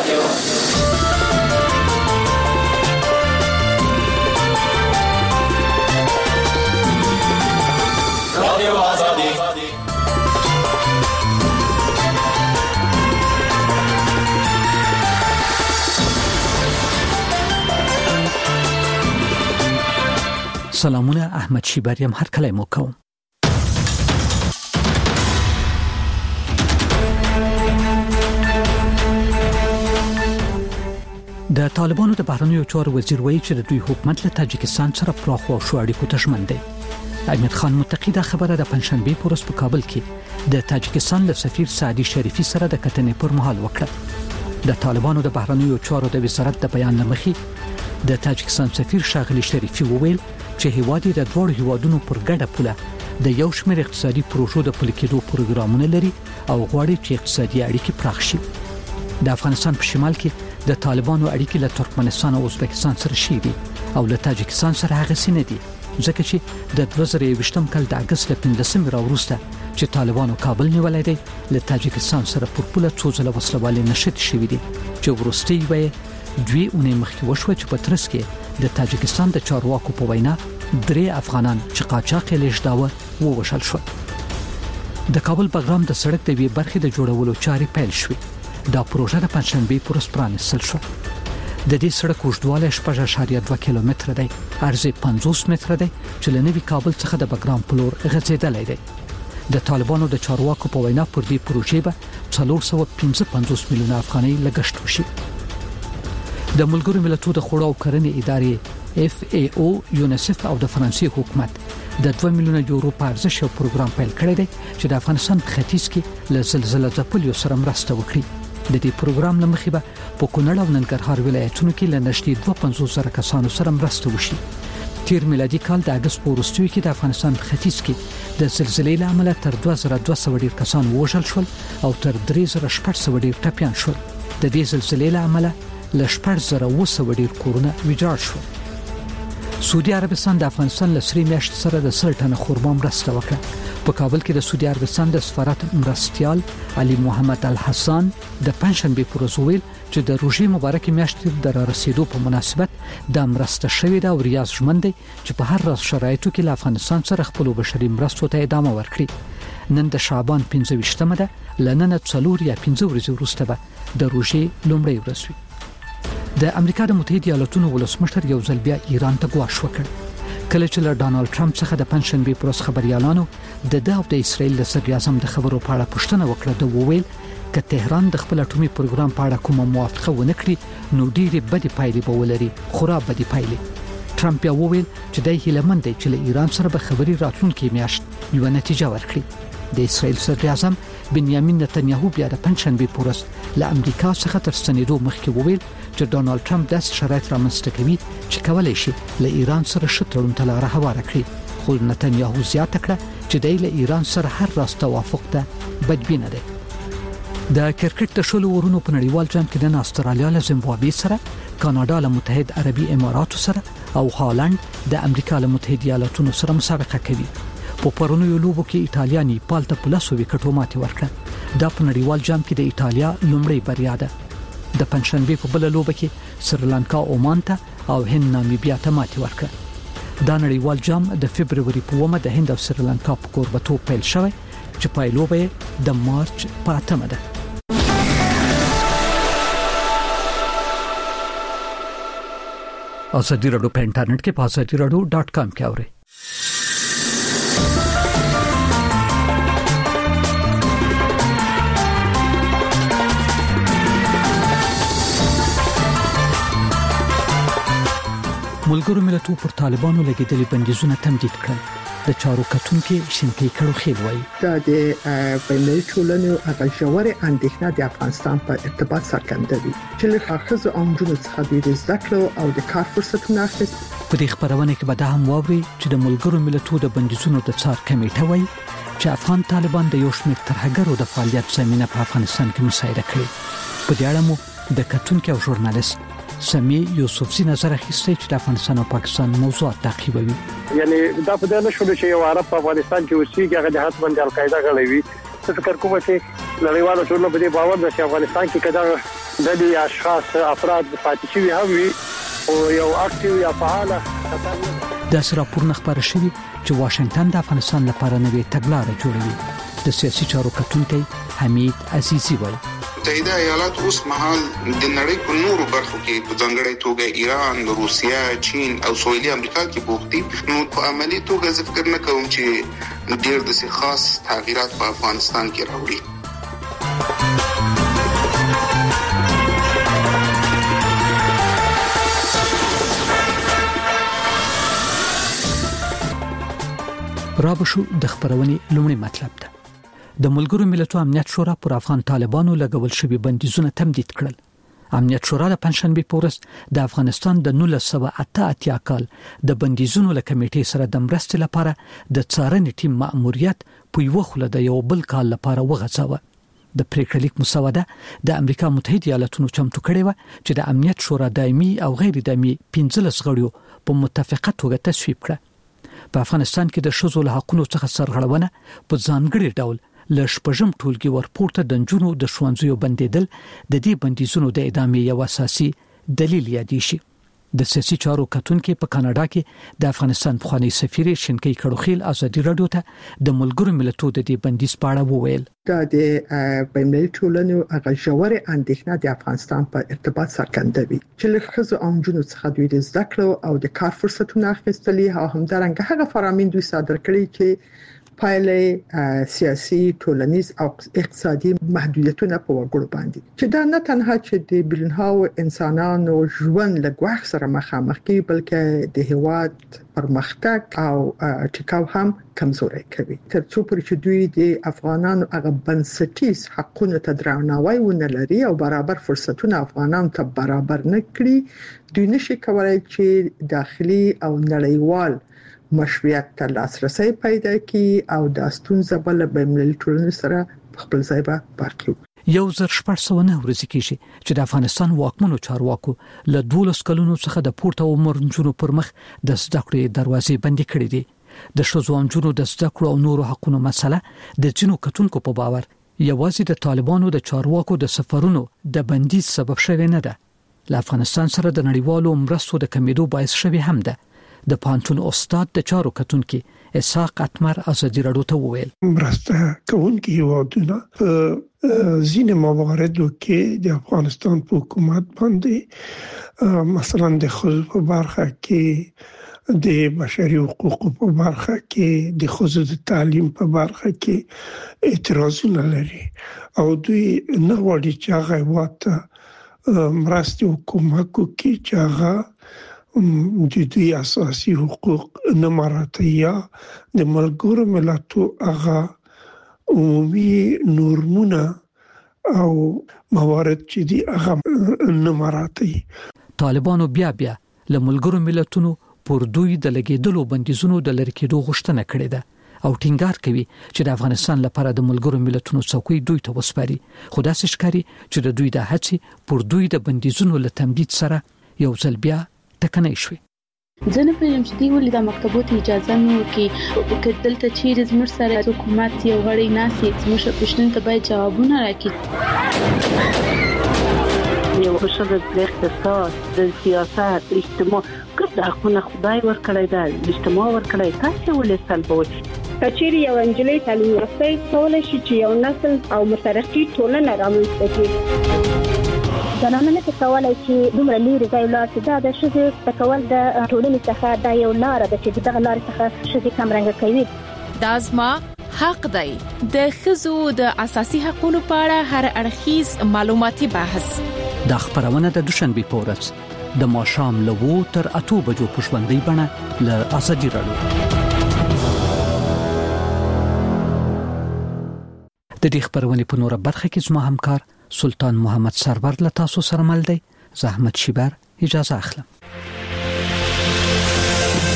سلامونه، احمد شیبریم هر کله مو کوم. د طالبانو د بهرنیو چارو وزیر وایي چې د دوی حکومت له تاجکستان سره پراخو شو اړیکو ته ژمن دی. امیر خان متقی د خبره د پنځشنبه په ورځ په کابل کې د تاجکستان له سفیر سعدي شریفي سره د کتنې پر مهال وکړه. د طالبانو د بهرنیو چارو د وزارت د بیان لمخې د تاجکستان سفیر شاغلي شریفي وویل چې هیواد د دوه هیوادونو پر ګډه پوله د یو شمېر اقتصادي پروژو د پلي کېدو پروګرامونه لري او غواړي چې اقتصادي اړیکې پراخ شي. د افغانستان په شمال کې د طالبانو اړیکې له ترکمنستان او ازبکستان سره شي دي او له تاجکستان سره هغه سینې دي ځکه چې د 2020م کال د اگست له 15 راوروسته چې طالبانو کابل نیولای دی له تاجکستان سره پر پوله څو ځله وسلوالې نشټ شوې دي چې ورستي وي دوی اونې مخکې وشو چې په ترڅ کې د تاجکستان د چارواکو په وینا 3 افغانان چې قاچاق لېږداوه ووژل شول. د کابل بګرام د سړک د وی برخې د جوړولو چارې پیل شوې. دا پروژه د پنځشنبه پر ورځ پرانیستل شو. د دې سړک اوږدوالی 6.2 کیلومتره دی، عرض 50 متره دی چې له نوي کابل څخه د بګرام په لور غځېدلی دی. د طالبانو د چارواکو په وینا پر دې پروژې به 455 میلیونه افغانۍ لګښت وشي. د ملګرو ملتونو د خوړو او کرنې ادارې FAO، یونیسف او د فرانسې حکومت د 2 میلیونه یورو په ارزښت یو پروګرام پیل کړی دی چې د افغانستان په ختیځ کې له زلزلې ځپلو سره مرسته وکړي. د دې پروګرام لمخې به په کونړ او ننګرهار ولایتونو کې له نږدې 250,000 کسانو سره مرسته وشي. تیر میلادي کال د اگست په وروستیو کې د افغانستان په ختیځ کې د زلزلې له امله تر 2200 ډیر کسان وژل شول او تر 3600 ډیر ټپيان شول. د دې زلزلې له امله له 4000 ډیر کورونه ویجاړ شول. سعودي عربستان د افغانستان له سری میاشت سره د 100 ټنه خرما مرسته وکړه. په کابل کې د سعودي عربستان د سفارت مرستيال علي محمد الحسن د پنځشنبه پر ورځ ویل چې د روژې مبارکې میاشتې د رارسېدو په مناسبت د مرسته شوې د ریاض ژمن دی چې په هر راز شرایطو کې له افغانستان سره خپل بشري مرستو ته ادامه ورکړي. نن د شعبان 15مه ده، لنن 4 یا 15 ورځې وروسته به د روژې لومړۍ ورځ وي. د امریکا د متحده ایالاتونو ولسمشر یو ځل بیا ایران ته ګواښ وکړ. کله چې له ډانلډ ټرمپ څخه د پنځشنبه پر ورځ خبريالانو د اسرائیل د صدر اعظم د خبرو په اړه پوښتنه وکړه، د وویل ک تهران د خپل اټومي پروګرام په اړه کومه موافقه ونه کړي نو ډېری بدې پایلې به ولري، خورا بدې پایلې. ټرمپ یې وویل چې د هیلمند دی چې له ایران سره به خبري راتلونکي میاشت یو نتیجه ورکړي. د اسرائیل صدر اعظم بنیامین نتنیاهو بیا د پنځشنبه پر ورځ له امریکا څخه تر ستنېدو مخکې وویل چې ډانلډ ټرمپ داسې شرایط رامنځته کوي چې کولای شي له ایران سره ښه تړون ته لاره هواره کړي. خو نتنیاهو زیاته کړه چې د ایران سره هر راز توافق ته بدبینه دی. د کرکټ د شلو ورونو په نړیوال جام کې د استرالیا له زیمبابوې سره، کاناډا له متحد عربي اماراتو سره او هالند د امریکا له متحده ایالاتونو سره مسابقه کوي. په پرونیو لوبو کې ایتالیا نیپال ته په 10 وکټو ماتې ورکړه. دا په نړیوال جام کې د ایتالیا لومړی بریا ده. د پنځشنبه په بل لوبه کې سریلانکا عمان ته او هند نامیبیا ته ماتې ورکړه. دا نړیوال جام د فبرवरी په 1 د هند او سریلانکا په کوربتو پیل شوی چې پایلوبه د مارچ په 8 ده. ازادي رادیو په انټرنیټ کې په azadiaradio.com کې اورئ. ملګرو ملتونو پر طالبانو لګیدلي بندیزونه تمدید کړل. د چارو کتونکو شینکي کړو خېل وایي دا د بین‌المللي ټولنې غږوري اندېښنه د افغانستان په ارتباط څرګندوي چې له خاصه امجونو څخه د زده کړو او د کار فرصتونه اخیست. په دې خبرونه کې به دا هم واوري چې د ملګرو ملتونو د بندیزونو د څار کمیټه وایي چې افغان طالبان د یو شمېر ترهګرو د فعالیت زمينه په افغانستان کې مساعده کړې. په دې اړه مو د کتونکو او ژورنالیست سمي یوسفزي نظر اخیستی چې د افغانستان او پاکستان موضوعات تعقیبوي. یعنی دا په دې نشو چې یو عرب په افغانستان کې اوسېږي هغه جهات باندې القاعده غړوي. څه فکر کوم چې نړیوالو ټولنو په دې باور ده چې افغانستان کې کدا د دې اشخاص افراد پاتې شوي هم وي او یو اکټیو یا فعال د راپور خبره شوی چې واشنگټن د افغانستان لپاره نوې تګلارې جوړوي د سیاسي چارو کتونکي حمید عزیزی وایي متحده ایالات اوس مهال د نړۍ په نورو برخو کې په ځانګړي توګه ایران، روسیا، چین او سویلي امریکا کې بوختي. نو په عملی توګه زه فکر نه کوم چې ډېر د خاص تغیرات په افغانستان کې راوړي. رابشو د خبرونې لومړی مطلب ده. د ملګرو ملتونو امنیت شورا پر افغان طالبانو لګول شوی بندیزونه تمدید کړل. امنیت شورا د پنځشنبه په ورځ د افغانستان د 1988 کال د بندیزونو له کمیټې سره د مرستې لپاره د څارنې ټیم مأموریت په یو خله د یو بل کال لپاره وغځاوه. د پریکړه لیک مسوده د امریکا متحده ایالاتونو چمتو کړې و چې د امنیت شورا دایمي او غیر دایمي 15 غړیو په متفقه توګه تصویب کړه. په افغانستان کې د شذو له حقوقو څخه سرغړونه په ځانګړي ډول لشپږم ټولګي ورپورته د جنونو د ښوونځیو بندیدل د دې بندیزونو د اعدامي یو اساسي دلیل یادی شي. د سیاسي چارو کتونکو په کاناډا کې د افغانستان پخوانی سفیر شینکی کړوخیل ازادي رادیو ته د ملګرو ملتونو د دې بندیز په اړه وویل. د بین‌المللي ټولنې هغه ژورې اندېښنه د افغانستان په ارتباط څرګندوي چې له ښځو او نجونو څخه دوی د زده کړو او د کار فرصتونو اخیستلې او همدارنګه هغه فرامین دوی صادر کړي چې پایلې سیاسي، ټولنیز او اقتصادي محدودیتونه په وګړو باندې چې دا نه تنها چې د بلنهاو انسانانو ژوند له ګواښ سره مخامخ کوي بلکې د هیواد پرمختګ او ټیکاو هم کمزوري کوي. ترڅو پر چې دوی د افغانانو هغه بنسټیز حقوقو ته درناوی ونه لري او برابر فرصتونه افغانانو ته برابر نه کړي، دوی نشي کولای چې داخلي او نړیوال مشروعیت ته لاسرسي پیدا کړي او د ستونزې بل بین‌المللي ټولنې سره خپل ځای به باقي. 1409 ورځې کېږي چې د افغانستان واکمنو چارواکو له 12 کلونو څخه د پورته عمر نجونو پر مخ د زده کړې دروازې بندې کړې دي. د شذو نجونو د زده کړو او نورو حقوقو مسله د جنو کتونکو په باور یوازې د طالبانو د چارواکو د سفرونو د بندیز سبب شوی نه ده. له افغانستان سره د نړیوالو مرستو د کمیدو باعث شوی هم ده. د پانتون استاد د چارو کتونکو اسحاق اتمر ازادي رادیو ته وویل مرسته کوونکي هیوادونه ځینې مواردو کې د افغانستان په حکومت باندې مثلا د خصوص په برخه کې د بشري حقوقو په برخه کې د خصوص تعلیم په برخه کې اعتراضونه لري او دوی نه غواړي چې هغه وته مرستې حکومت کوي چې هغه د دوی اساسي حقوق نه مراعات یا د ملګرو ملتونو هغه عمومي نورمونه او موارد چې دی هغه نه مراعات. طالبانو بیا له ملګرو ملتونو پر دوی د لګیدلو بندیزونو د لری کېدو غوښتنه کړې ده او ټینګار کوي چې د افغانستان لپاره د ملګرو ملتونو څوکۍ دوی ته وسپاري. خو داسې ښکاري چې د دوی د هڅې پر دوی د بندیزونو له تمدید سره یو ځل بیا ټکنۍ شوې. ځنه په یم چې دی ولې د مکتبونو اجازه نه ورکړي دلته چیرې زموږ سره حکومت یو غړی ناسي زموږ پښتون ته باید جوابونه راکړي. یو بشر د اقتصاد، د سیاست، اجتماع ګرد حقونه خدای ورکړی دا اجتماع ورکړی تاسو ولې سلبوي. کچېری یو انجلۍ تعلیم یافته کولای شي چې یو نسل او مترقي ټولنه رامنځته کړي. زنانه نه کولای چې دومره لري ځای لاړ دا د شذ تکول د ټولنې څخه دا یو لار ده چې دغه لار څخه شذ کم رنګ کوي. دا زما حق دی. د خزو د اساسي حقوقو په اړه هر اړخیز معلوماتي بحث د خبرونه د دوشنبه په ورځ د ماښام له 2 تر 8 بجو په ژوندۍ بڼه له ازادي رادیو. د دې خبرونه په نوره برخه کې زما همکار سلطان محمد سرور له تاسو سره مل دی. زحمت شیبر اجازه اخلم.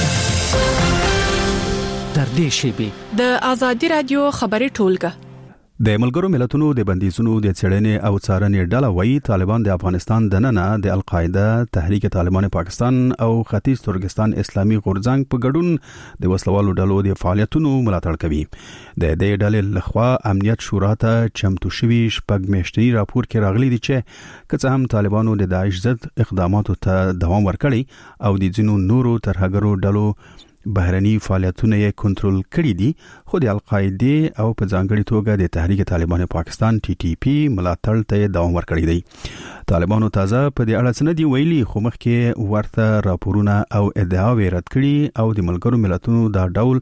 در دې شیبه د ازادي رادیو خبري ټولګه د ملګرو ملتونو د بندیزونو د څېړنې او څارنې ډله وایي طالبان د افغانستان دننه د القاعده، تحریک طالبان پاکستان او ختیځ ترکستان اسلامي غورځنګ په ګډون د وسلوالو ډلو د فعالیتونو ملاتړ کوي. د دې ډلې لخوا امنیت شورا ته چمتو شوی شپږ میاشتنی راپور کې راغلي دي چې که هم طالبانو د داعش ضد اقداماتو ته دوام ورکړي او د ځینو نورو ترهګرو ډلو بهرني فعالیتونه یې کنټرول کړي دي، خو د القاعده او په ځانګړي توګه د تحریک طالبان پاکستان TTP ملاتړ ته دوام ورکړي دي. طالبانو تازه په دې اړه څه نه دی ویلي، خو مخکې ورته راپورونه او ادعاوې رد کړي او د ملګرو ملتونو دا ډول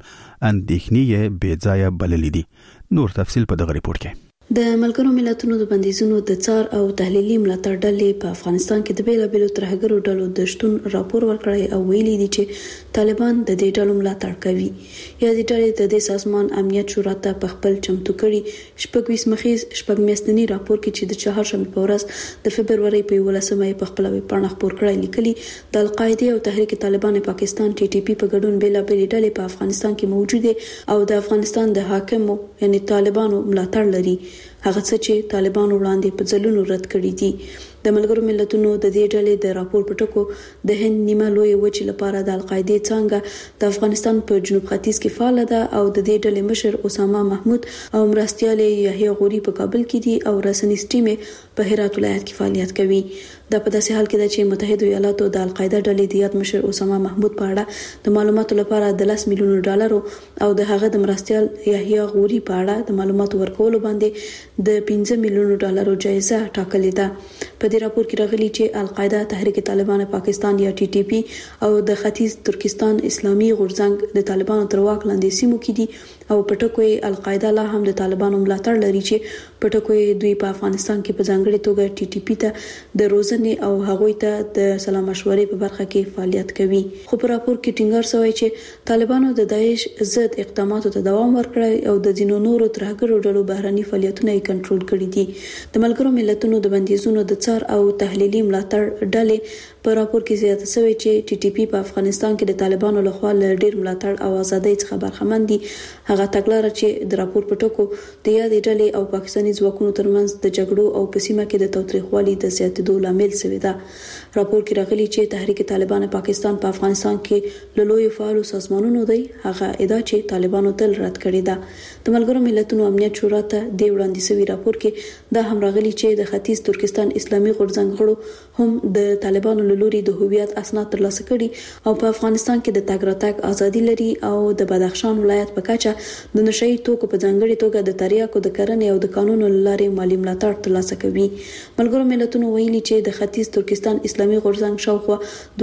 اندېښنې بې ځایه بللې دي. نور تفصیل په دغه ریپورت کې. د ملګرو ملتونو د بندیزونو د څار او تحلیلي ملاتړ ډلې په افغانستان کې د بیلابیلو ترهګرو ډلو د شتون راپور ورکړی او ویلي دي چې طالبان د دې ډلو ملاتړ کوي. یا د ډلې د دې سازمان امنیت شورا ته په خپل چمتو کړي شپږ مخیز شپږ میاشتنی راپور کې چې د چهارشنبه په ورځ د فبرवरी په 11مه په خپل ویبپاڼه خپور کړی لیکلي د القاعده او تحریک طالبان پاکستان TTP په ګډون بیلابیلې ډلې په افغانستان کې موجوده او د افغانستان د حاکمو یعنی طالبانو ملاتړ لري، هغه څه چې طالبانو وړاندې په ځلونو رد کړی دي. د ملګرو ملتونو د دې ډلې د راپور په ټکو د هند نیمه لوی وچې لپاره د القاعده څنګه د افغانستان په جنوب ختیځ کې فعال ده او د دې ډلې مشر اسامه محمود او مرستیال یحیی غوري په کابل کې دي او رسنیز ټیم په هرات ولایت کې فعالیت کوي. دا په داسې حال کې ده چې متحده ایالاتو د القاعده ډلې د یاد مشر اسامه محمود په اړه د معلوماتو لپاره د $10 میلیون او د هغه د مرستیال یحیی غوري په اړه د معلوماتو ورکولو باندې د $15 میلیون جایزه ټاکلې ده. په دې راپور کې راغلي چې القاعده، تحریک طالبان پاکستان یا TTP او د ختیځ ترکستان اسلامي غورځنګ د طالبانو تر واک لاندې سیمو کې دي او په ټکو القاعده لا هم د طالبانو ملاتړ لري چې په ټکو دوی په افغانستان کې په ځانګړي توګه TTP ته د روزنې او هغوی ته د سلام مشورې په برخه کې فعالیت کوي. خو په راپور کې ټینګار شوی چې طالبانو د داعش ضد اقداماتو ته دوام ورکړی او د ځینو نورو ترهګرو ډلو بهرني فعالیتونه یې کنټرول کړي دي. د ملګرو ملتونو د بندیزونو د څار او تحلیلي ملاتړ ډلې په راپور کې زیاته شوی چې TTP په افغانستان کې د طالبانو لخوا له ډیر ملاتړ او ازادۍ څخه برخمن دي. هغه تګلاره چې د راپور په ټکو د یادې ډلې او پاکستاني ځواکونو ترمنځ د جګړو او په سیمه کې د تاوتریخوالي د زیاتېدو لامل شوی ده. راپور کې راغلي چې تحریک طالبان پاکستان په افغانستان کې له لوی فعالو سازمانونو دی. هغه ادعا چې طالبانو تل رد کړې ده. د ملګرو ملتونو امنیت شورا ته د وړاندې شوی راپور کې دا هم راغلي چې د ختیځ ترکستان اسلامي غورځنګ غړو هم د طالبانو له لوري د هویت اسناد ترلاسه کړي او په افغانستان کې د تګ راتګ ازادي لري او د بدخشان ولایت په کچه د نشئی توکو په ځانګړي توګه د تریاکو د کرنې او د قانونو لارې مالی ملاتړ ترلاسه کوي. ملګرو ملتونو ویلي چې د ختیځ ترکستان اسلامي غورځنګ شاوخوا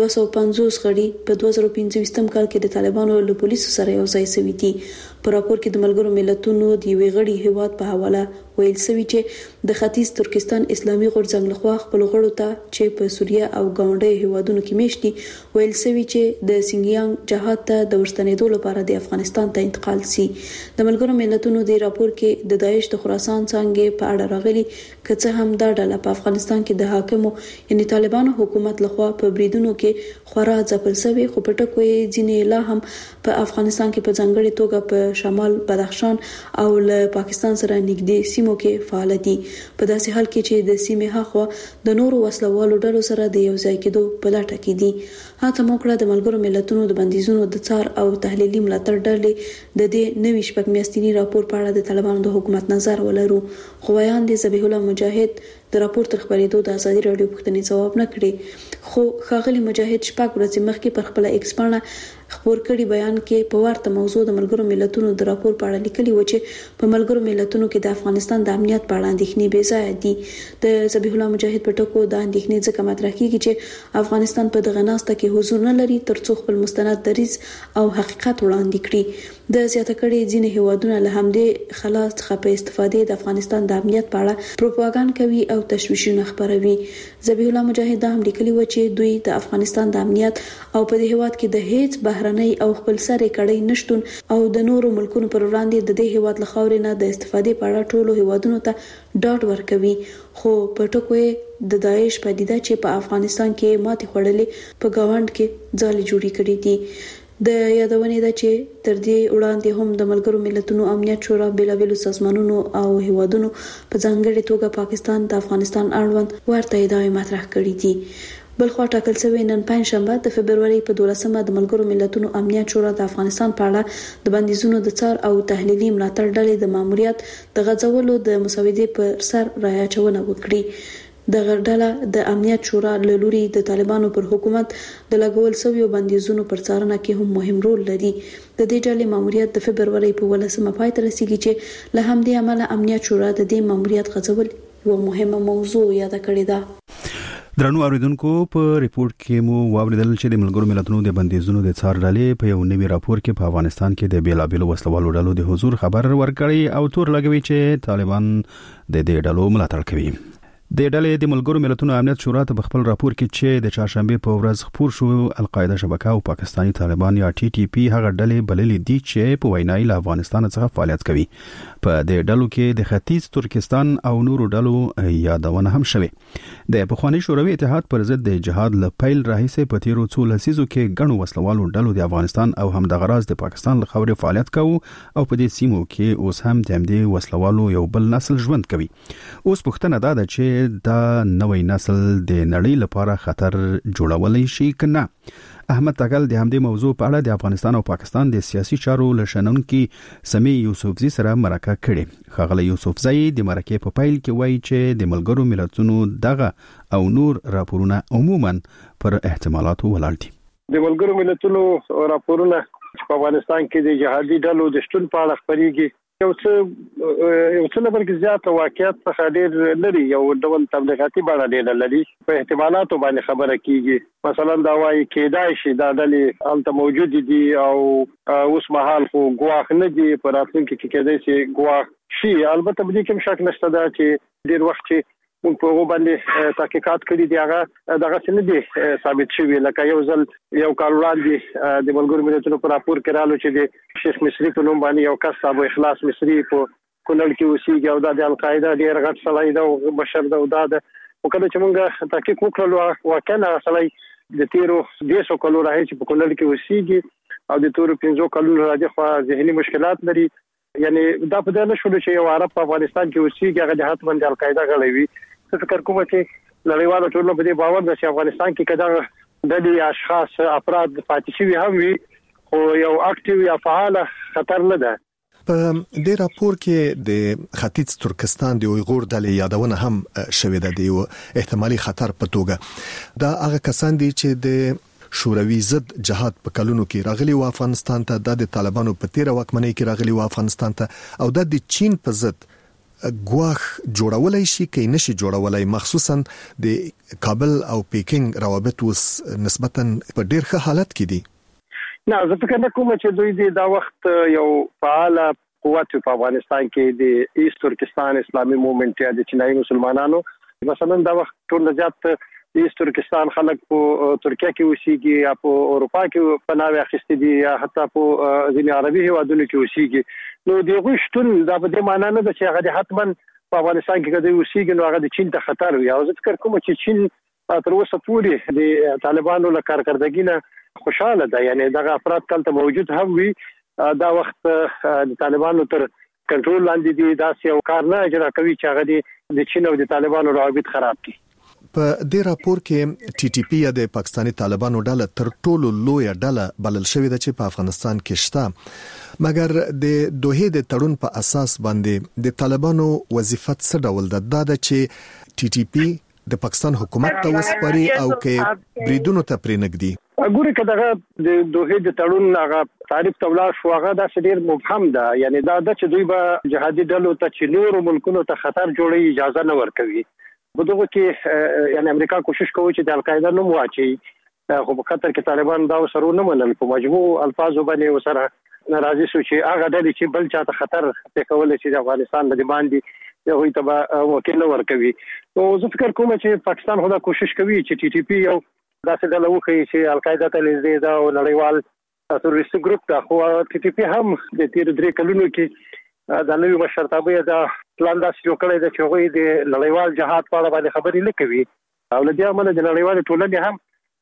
250 غړي په 2015 کال کې د طالبانو له پولیسو سره یو ځای شوي دي. په راپور کې د ملګرو ملتونو د یوې غړي هیواد په حواله ویل شوی چې د ختیځ ترکستان اسلامي غورځنګ لخوا خپل غړو ته چې په سوریه او ګاونډي هیوادونو کې میشتي ویل شوی چې د سینګیانګ جهاد ته د ورستنېدو لپاره د افغانستان ته انتقال شي. د ملګرو ملتونو د راپور کې د داعش د خراسان څنګه په اړه راغلي کڅه هم دا ډله په افغانستان کې د حاکمو یعنی طالبانو حکومت لخوا په بریدونو کې خورا ځپل شوی، خو په ټکو یې ځینې لا هم په افغانستان کې په ځانګړي توګه په شمال بدخشان او له پاکستان سره نږدې سیمو کې فعال دي. په داسې حال کې چې د سیمې هاخوا د نورو وسلوالو ډلو سره د یو ځای کېدو په لټه کې دي. هڅه موکړه د ملګرو ملتونو د بندیزونو د څار او تحلیلي ملاتړ ډلې د دې نوي شپږ میاشتني راپور په اړه د طالبانو د حکومت نظر ولرو. خو ویان دي ذبیح الله مجاهد د راپور تر خبرېدو د ازادي رادیو پوښتنې ځواب نه کړي، خو ښاغلي مجاهد شپږ ورځې مخکې پر خپل ایکس پاڼه خبر کړي بیان کې په ورته موضوع د ملګرو ملتونو د راپور په اړه لیکلي و چې په ملګرو ملتونو کې د افغانستان د امنیت په اړه اندېښنې بې ځایه دي. د ذبیح الله مجاهد په ټکو د اندېښنې ځکه مطرح کیږي چې افغانستان په دغه ناسته کې حضور نه لري ترڅو خپل مستند دریځ او حقیقت وړاندې کړي. د زیاته کړي ځینې هیوادونه له همدې خلاص څخه په استفادې د افغانستان د امنیت په اړه پروپاګاندا کوي او تشویشونه خپروي. ذبیح الله مجاهد هم لیکلي و چې دوی د افغانستان د امنیت او په دې هیواد کې د هیڅ بهرنۍ او خپل سره کړي نشټون او د نورو ملکونو پر وړاندې د دې هیواد له خاورې نه د استفادې په اړه ټولو هیوادونو ته ډاډ ورکوي. خو په ټکو د داعش پدیده چې په افغانستان کې ماتې خوړلې په گاوند کې ځالې جوړې کړې دي. د یادونې ده چې تر دې وړاندې هم د ملګرو ملتونو امنیت شورا بېلابېلو سازمانونو او هیوادونو په ځانګړي توګه پاکستان د افغانستان اړوند ورته ادعاوې مطرح کړې دي. بلخوا ټاکل شوی نن پنځشنبه د فبرवरी په 12مه د ملګرو ملتونو امنیت شورا د افغانستان په اړه د بندیزونو د څار او تحلیلي ملاتړ ډلې د ماموریت د غځولو د مسودې پر سر رايچونه وکړي. د غړډله د امنیت شورا له لوري د طالبانو پر حکومت د لګول شویو بندیزونو پر څارنه کې هم مهم رول لري. د دې ډلې ماموریت د فبرवरी په 18مه پای ته رسیدي چې له همدې عمله امنیت شورا د دې ماموریت غځول یو مهمه موضوع یاد کړې ده. درنو اوریدونکو په ریپورت کې مو واوریدل چې د ملګرو ملتونو د بندیزونو د څار ډلې په یو نوي راپور کې په افغانستان کې د بیلابېلو وسلوالو ډلو د حضور خبر ورکړی او تور لګوي چې طالبان د دې ډلو ملاتړ کوي. د ډلې د ملګرو ملتونو امنیت شورا ته په خپل راپور کې چې د چهارشنبه په ورځ خبر شو القاعده شبکه او پاکستانی طالبان یا ټي ټي پی هغه ډلې بللې دي چې په وینای له افغانستان څخه فعالیت کوي. په دې ډلو کې د ختیځ ترکستان او نورو ډلو یادونه هم شوه. د پخوانی شوروي اتحاد پر ضد د جهاد له پیل راهیسې په تیرو څو لسیزو کې ګڼو وسلوالو ډلو د افغانستان او هم د غراز د پاکستان له خاورې فعالیت کوي او په دې سیمو کې اوس هم د همدې وسلوالو یو بل نسل ژوند کوي. اوس پوښتنه ده چې دا نوې نسل د نړۍ لپاره خطر جوړولای شي کنه. احمد تاګل د همدې موضوع په اړه د افغانستان او پاکستان د سیاسي چارو لشنونکي سمي یوسفزي سره مرکه کړې. خغله یوسفزي د مرکه په پیل کې وایي چې د ملګرو ملتونو دغه او نور راپورونه عموما پر احتمالاتو ولاړ دي. د ملګرو ملتونو راپورونه په افغانستان کې د جهادي ډلو د شتون په اړه خبريږي. یو څه لپاره کې زیاته واقعیت څخه ډېر لري، یو ډول تبلیغاتي بڼه ډېر لري. په احتمالاتو باندې خبره کیږي. مثلا دا وايي کېدای شي دا ډلې الته موجود دي او اوس مهال خو ګواښ نه دي، په راتلونکي کې کېدای شي ګواښ شي. البته په دې کې شک نشته دا چې ډېر وخت چې موږ په هغه باندې تحقیقات کړي دي هغه دغه څه نه دي ثابت شوی. لکه یو ځل یو کال وړاندې د ملګرو ملتونو په راپور کې رالو چې د شیخ مصری په نوم باندې یو کس ابو اخلاص مصری په کونړ کې اوسېږي او د القاعده ډېر غټ سړی دی او بشر دی او دا او کله چې موږ تحقیق وکړو واقعا سړی د تیرو 200 کلو راهیسې په کونړ کې اوسېږي او د تیرو 15 کلو راځي خو ذهني مشکلات لري. یعنی دا په دې نشو چې یو عرب په افغانستان کې اوسېږي هغه د حتمن د القاعده غړی وي. فکر کوم چې نړیوالو ټولنو په دې باور ده چې افغانستان کې کدا د دې اشخاص افراد پاتې شوي هم وي خو یو اکټیو یا فعال خطر نه ده. په دې راپور کې د ختیځ ترکستان د اویغور ډلې یادونه هم شوې ده د احتمالي خطر په توګه. دا هغه کسان دي چې د شوروي ضد جهاد په کلونو کې راغلي و افغانستان ته، د طالبانو په تیر واکمنۍ کې راغلي و افغانستان ته او د چین په ضد ګواښ جوړولای شي کې نشي جوړولای، مخصوصا د کابل او پیکینګ روابط وس نسبتا په ډیر ښه حالت کې دي. نه زه فکر نه کوم چې دوی دا وخت یو فعال قوت په افغانستان کې د ایست ترکستان اسلامي موومېنټ یا د چینایي مسلمانانو مثلا دا وخت ټول زیات ایست ترکستان خلک په ترکیه کې اوسېږي یا په اروپا کې پناه اخیستي دي یا حتی په ځینې عربي هیوادونو کې اوسېږي. نو دغه شتون دا په دې معنی نه ده چې هغه حتمن په افغانستان کې کده اوسېږي نو هغه د چین ته خطر وي. او زه فکر کوم چې چین تر اوسه پورې د طالبانو له کارکردګۍ نه خوشاله ده. یعنی دغه افراد کله موجود هم وي دا وخت د طالبانو تر کنټرول لاندې دي، دا یو کار نه اجرا کوي چې هغه د چین او د طالبانو روابط خراب کړي. په دې راپور کې ټي ټي پی یا د پاکستانی طالبانو ډله تر ټولو لوی ډله بلل شوې ده چې په افغانستان کې شته، مګر د دوه د تړون په اساس باندې د طالبانو وظیفه څه ډول ده؟ دا چې ټي ټي پی د پاکستان حکومت ته وسپاري او کې بریدونو ته پرېنګدي. ګوري کداغه د دوه د تړون هغه تعریف تولا شو هغه د ډیر مبهم ده. یعنی دا د چې دوی به جهادي ډلو ته چې نور ملکونو ته خطر جوړي اجازه نه ورکوي. په دغه کې یعنی امریکا کوشش کوي چې د القاعده نوم واچي، خو په خطر کې طالبان دا وسرو نه منل. په مجموع الفاظو باندې وسره ناراضي شو چې هغه ډلې چې بل چاته خطر ته کول چې د افغانستان د باندې یو هی تبا وکیل ورکوي. نو زه فکر کوم چې پاکستان خدا کوشش کوي چې ټي ټي پی یو داسې ډله وکړي چې القاعده ته نږدې ده او نړیوال تروریستي ګروپ ده. خو ټي ټي پی هم د تیر 3 کلونو کې د نوې مشرتابه د پلان داسې جوړ کړی دی چې هغوی د نړیوال جهاد په اړه باندې خبرې نه کوي او له دې امله د نړیوال ټولنې هم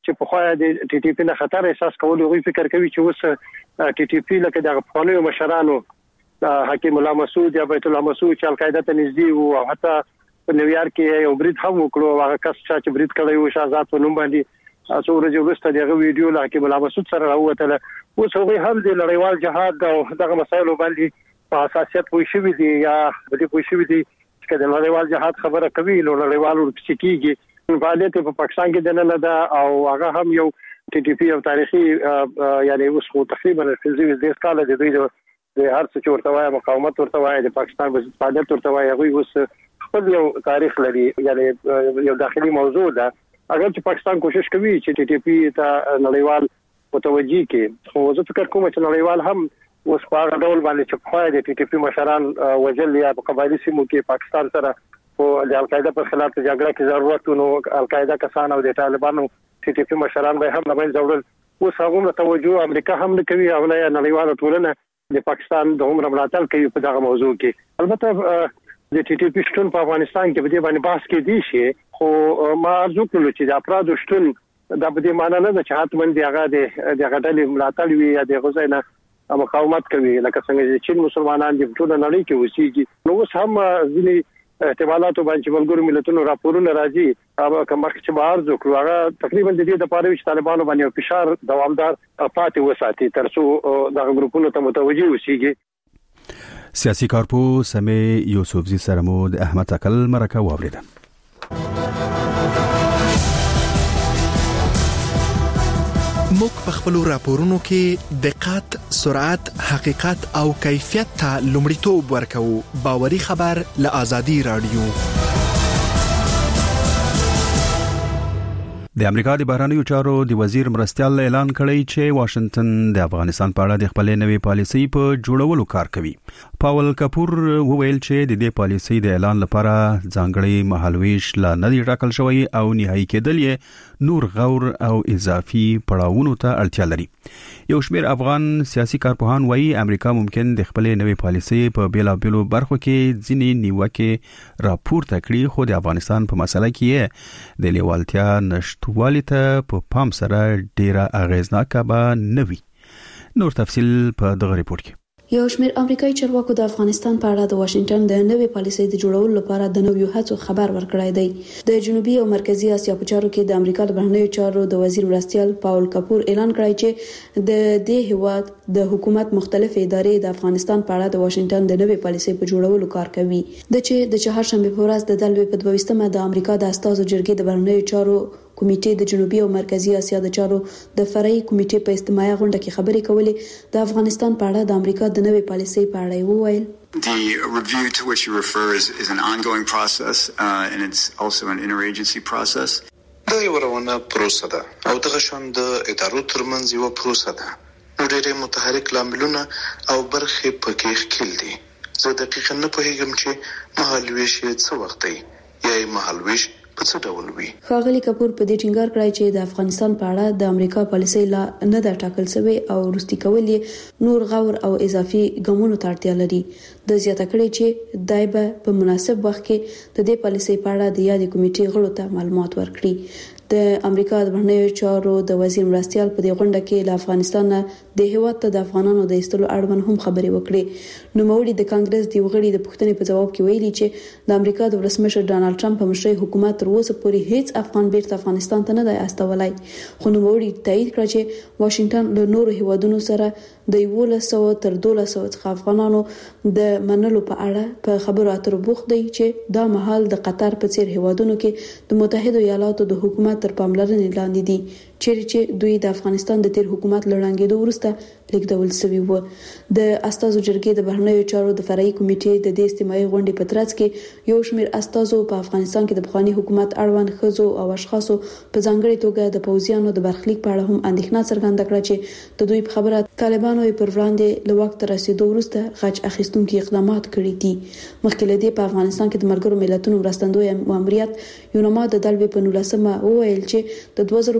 چې په خوا د ټي ټي پی نه خطر احساس کول غوي فکر کوي چې اوس ټي ټي پی لکه د افغاني مشرانو حکیم الله مسعود یا بیت الله مسعود چې القاعده ته نږدې وو او حتی په نیویارک کې یو برید هم وکړو هغه کس چې برید کړی و شهزاد په نوم باندې څو ورځې وروسته دغه ویډیو له حکیم الله مسعود سره راووتله اوس هغه هم د لړیوال جهاد او دغه مسایلو باندې په اساسیت پوه شوی دی یا بلې پوه شوی دی چې د لړیوال جهاد خبره کوي نو لړیوال ورپسې کیږي فعالیت په پاکستان کې دنه ده او هغه هم یو ټي ټي پی او تاریخي یعنی اوس خو تقریبا 15 کال د دوی د هر څه چې ورته وایي مقاومت ورته وایي د پاکستان په فعالیت ورته وایي هغه اوس خپل یو تاریخ لري یعنی یو داخلي موضوع ده اگر چې پاکستان کوشش کوي چې ټي ټي پی ته نړیوال متوجي کې خو زه فکر کوم چې نړیوال هم اوس په هغه ډول باندې چې په د ټي ټي پی مشران وجل یا په قبایلی سیمو کې پاکستان سره او د القاعده پر خلاف جګړه کې ضرورت نو القاعده کسان او د طالبانو ټي ټي پی مشران به هم لمن ځوړل اوس هغه توجه امریکا هم نه کوي او نه نړیوال ټولنه د پاکستان د عمر ملاتړ کوي په دغه موضوع کې البته د ټي ټي پی شتون په افغانستان کې په دې باندې بحث کې دي شي خو ما ارزو کړو چې د افراد شتون د په دې معنی نه چې حتمن دی هغه د غټلې ملاتړ وي یا د غزاینه مقاومت کوي لکه څنګه چې چین مسلمانان د ټول نړۍ کې اوسېږي نو اوس هم ځینې احتمالاتو باندې ملګرو ملتونو راپورونه راځي هغه کوم چې بهر ذکر هغه تقریبا د دې لپاره چې طالبانو باندې فشار دوامدار پاتې وساتي ترڅو دغه ګروپونو ته متوجي وشيږي سیاسي کارپو سمي یوسفزي سره مو د احمد اکل مرکه واوریده موږ په خپل راپورونو کې دقت، سرعت، حقیقت او کیفیت ته لومړیتوب ورکوو. باوري خبر له آزادي رادیو. د امریکا د بهرنیو چارو د وزیر مرستیال اعلان کړی چې واشنگټن د افغانستان په اړه د خپل نوې پالیسي په جوړولو کار کوي. پاول کپور وویل چې د دې پالیسي د اعلان لپاره ځانګړي مهالويش لا نه دی ټاکل شوی او نهایی کېدل یې نور غور او اضافي پړاوونو ته اړتیا لري. یو شمېر افغان سیاسي کارپوهان وایي امریکا ممکن د خپل نوې پالیسي په بیلابېلو برخو کې ځینې نیوکې راپورته کړي خو د افغانستان په مسله کې د لیوالتیا نشټوالي ته په پام سره ډیره اغیزناکه به نه وي. نور تفصیل په دغه ریپورت کې. یو شمېر امریکایي چارواکو د افغانستان په اړه د واشنگټن د نوې پالیسۍ د جوړولو لپاره د نویو هڅو خبر ورکړی دی. د جنوبي او مرکزی اسیا په چارو کې د امریکا د بهرنیو چارو د وزیر مرستیال پاول کپور اعلان کړی چې د دې هیواد د حکومت مختلف ادارې د افغانستان په اړه د واشنگټن د نوې پالیسۍ په جوړولو کار کوي. د چهارشنبه په ورځ د دلوي په 22مه د امریکا د استازو جرګې د بهرنیو چارو کمیټې د جنوبي او مرکزی اسیا د چارو د فرعي کمیټې په اجتماعي غونډه کې خبرې کولې. د افغانستان په اړه د امریکا د نوې پالیسۍ په اړه وویل The review to which you refer is an ongoing process and it's also an interagency process. دا یو روانه پروسه ده او دغه شان د ادارو ترمنځ یو پروسه ده. نو ډېر متحرک لاملونه او برخې پکې ښکېل دي. زه دقیقاً نه پوهیږم چې مهالویش څه وخت دی یا مهالویش ښاغلي کپور په دې ټینګار کړی چې د افغانستان په اړه د امریکا پالیسۍ لا نه ده ټاکل شوې او وروستي کول یې نور غور او اضافي ګامونو ته اړتیا لري. د زیاته کړی چې دای به په مناسب وخت کې د دې پالیسۍ په اړه د یادې کمیټې غړو ته معلومات ورکړي. د امریکا د بهرنیو چارو د وزیر مرستیال په دې غونډه کې له افغانستان د هیواد ته د افغانانو د ایستلو اړوند هم خبرې وکړې. نوموړي د کانګرس د وغړي د پوښتنې په جواب کې ویلي چې د امریکا د ولسمشر ډانلډ ټرمپ په مشرۍ حکومت تر اوسه پورې هیڅ افغان بیرته افغانستان ته نه دی استولای. خو نوموړي تایید کړ چې واشنگټن له نورو هیوادونو سره د 1100 تر 1200 څخه افغانانو د منلو په اړه په خبرو اترو بوخت دی چې دا مهال د قطر په څیر هیوادونو کې د متحده ایالاتو د حکومت تر پاملرنې لاندې دي چې دوی د افغانستان د تیر حکومت لړنګېدو وروسته لیکدول شوی و. د استازو جرګې د بهرنیو چارو د فرعي کمیټې د دې اجتماعي غونډې په ترڅ کې یو شمېر استازو په افغانستان کې د بخوانی حکومت اړوند ښځو او اشخاصو په ځانګړي توګه د پوځیانو د برخلیک په اړه هم اندېښنه څرګنده کړه چې د دوی په خبره طالبانو پر وړاندې له واک ته رسیدو وروسته غچ اخیستونکي اقدامات کړي دي. مخکې له دې په افغانستان کې د ملګرو ملتونو مرستندوی ماموریت یونما د دلوي په 19مه وویل چې د 2015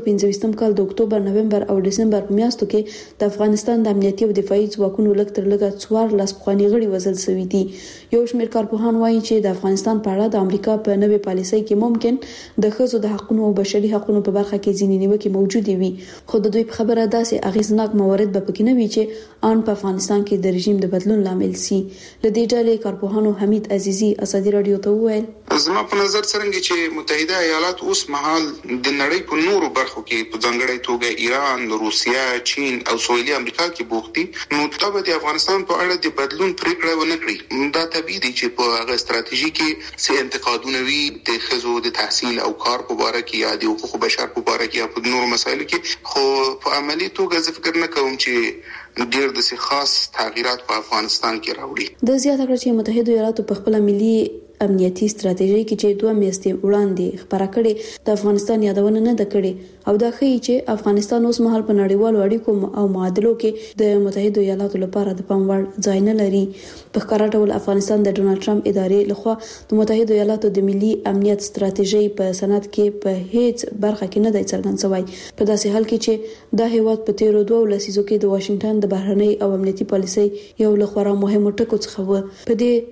2023م کال د اکتوبر، نومبر او دسمبر په میاشتو کې د افغانستان د امنیتي او دفاعي ځواکونو لږ تر لږه 14 پخواني غړي وژل شوي دي. یو شمېر کارپوهان وایي چې د افغانستان په اړه د امریکا په نوې پالیسۍ کې ممکن د ښځو د حقوقو او بشري حقوقو په برخه کې ځینې نیوکې موجودې وي، خو د دوی په خبره داسې اغیزناک موارد به پکې نه وي چې ان په افغانستان کې د رژیم د بدلون لامل شي. لدې ډلې کارپوهانو حمید عزیزی ازادي رادیو ته وویل: زما په نظر څرنګه چې متحده ایالات اوس مهال د نړۍ په نورو برخو کې په ځانګړي توګه ایران، روسیا، چین او سویلي امریکا کې بوختي، نو دا به د افغانستان په اړه د بدلون پریکړه ونه کړي. دا طبيعي دي چې په هغه ستراتیژي کې څه انتقادونه وي د ښځو د تحصیل او کار په اړه کې یا د حقوقو بشر په اړه کې یا په نورو مسایلو کې، خو په عملی توګه زه فکر نه کوم چې ډېر د خاص تغیرات په افغانستان کې راوړي. د زیاته کړ چې متحده ایالاتو په خپل ملي امنیتي ستراتیژي کې چې 2 میاشتې وړاندې خبره کړې د افغانستان یادونه نه ده کړې او دا ښيي چې افغانستان اوس مهال په نړیوالو اړیکو او معادلو کې د متحده ایالاتو لپاره د پام وړ ځای نه لري. په ښکاره ډول افغانستان د ډونالد ټرمپ ادارې لخوا د متحده ایالاتو د ملي امنیت ستراتیژي په سند کې په هیڅ برخه کې نه دی څرګند شوی، په داسې حال کې چې دا هیواد په تیرو 2 لسیزو کې د واشنگټن د بهرنۍ او امنیتي پالیسۍ یو له خورا مهمو ټکو څخه و. په دې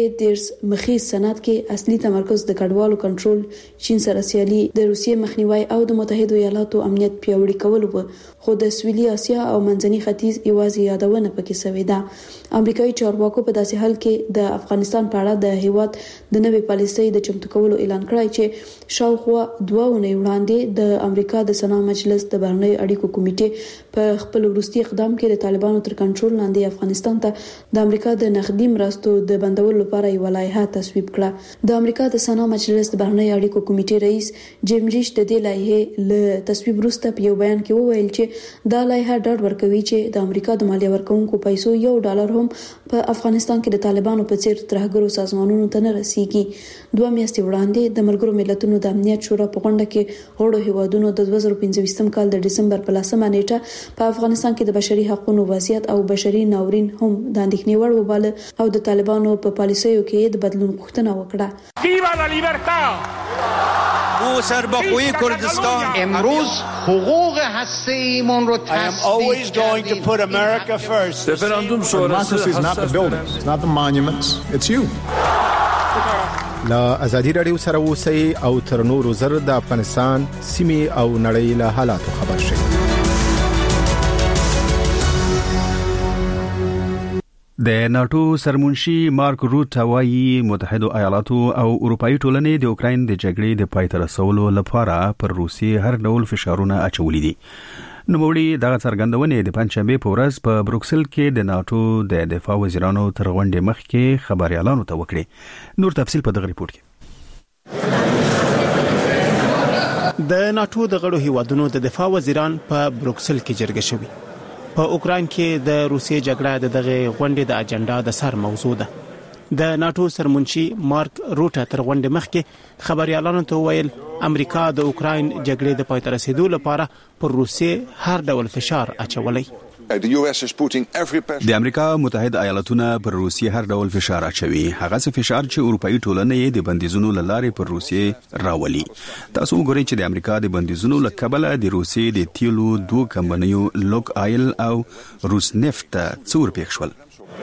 3 مخیز سند کې اصلي تمرکز د کډوالو کنټرول، چین سره سیالي، د روسیې مخنیوي او د متحده ایالاتو امنیت پیاوړی کول وو، خو د سویلي اسیا او منځني ختیځ یوازې یادونه پکې شوې ده. امریکایي چارواکو په داسې حال کې د افغانستان په اړه د هیواد د نوې پالیسۍ د چمتو کولو اعلان کړی چې شاوخوا 2 اونۍ وړاندې د امریکا د سنا مجلس د بهرنۍ اړیکو کمیټې په خپل وروستي اقدام کې د طالبانو تر کنټرول لاندې افغانستان ته د امریکا د نقدي مرستو د بندولو لپاره یو لایحه تصویب کړه. د امریکا د سنا مجلس د بهرنۍ اړیکو کمیټې رئیس جیم ریش د دې لایحې له تصویب وروسته په یو بیان کې وویل چې دا لایحه ډاډ ورکوي چې د امریکا د مالیه ورکونکو پیسو $1 هم په افغانستان کې د طالبانو په څیر ترهګرو سازمانونو ته نه رسیږي. 2 میاشتې وړاندې د ملګرو ملتونو د امنیت شورا په غونډه کې غړو هیوادونو د 2015م کال د دسمبر په 10مه نیټه په افغانستان کې د بشري حقوقو وضعیت او بشري ناورین هم د اندېښنې وړ وباله او د طالبانو په پالیسیو کې د بدلون غوښتنه وکړه. ویوا لا لیبرتا او سربخوی کردستان امروز حقوق هسته‌ایمون رو تصدیق کردیم. Referendum is not the buildings, it's not the monuments, it's you. لا ازادي رادیو سره اوسئ او تر نورو زر د افغانستان سیمې او نړۍ له حالاتو خبر شئ. د ناتو سرمنشي مارک روت وايي متحده ایالاتو او اروپאי ټولنې د اوکراین د جګړې د پای ته رسولو لپاره پر روسیې هر ډول فشارونه اچولي دي. نوموړي دغه څرګندونې د پنځشنبه په ورځ په بروکسل کې د ناتو د دفاع وزیرانو تر غونډې مخکې خبريالانو ته وکړي. نور تفصیل په دغه ریپورت کې. د ناتو د غړو هیوادونو د دفاع وزیران په بروکسل کې جرګه شوي. په اوکراین کې د روسیې جګړه د دغه غونډې د اجنډا د سر موضوع ده. د ناتو سرمنشي مارک روټ تر غونډې مخکې خبريالانو ته ویل امریکا د اوکراین جګړې د پای ته رسیدو لپاره پر روسیې هر ډول فشار اچولای. د امریکا متحده ایالاتونه پر روسیې هر ډول فشار اچوي، هغه څه فشار چې اروپאי ټولنې د بندیزونو لارې پر روسیې راولي. تاسو وګورئ چې د امریکا د بندیزونو لکبله د روسیې د تیلو 2 کمپنیو لوک آیل او روس نفت څور پېښ شول.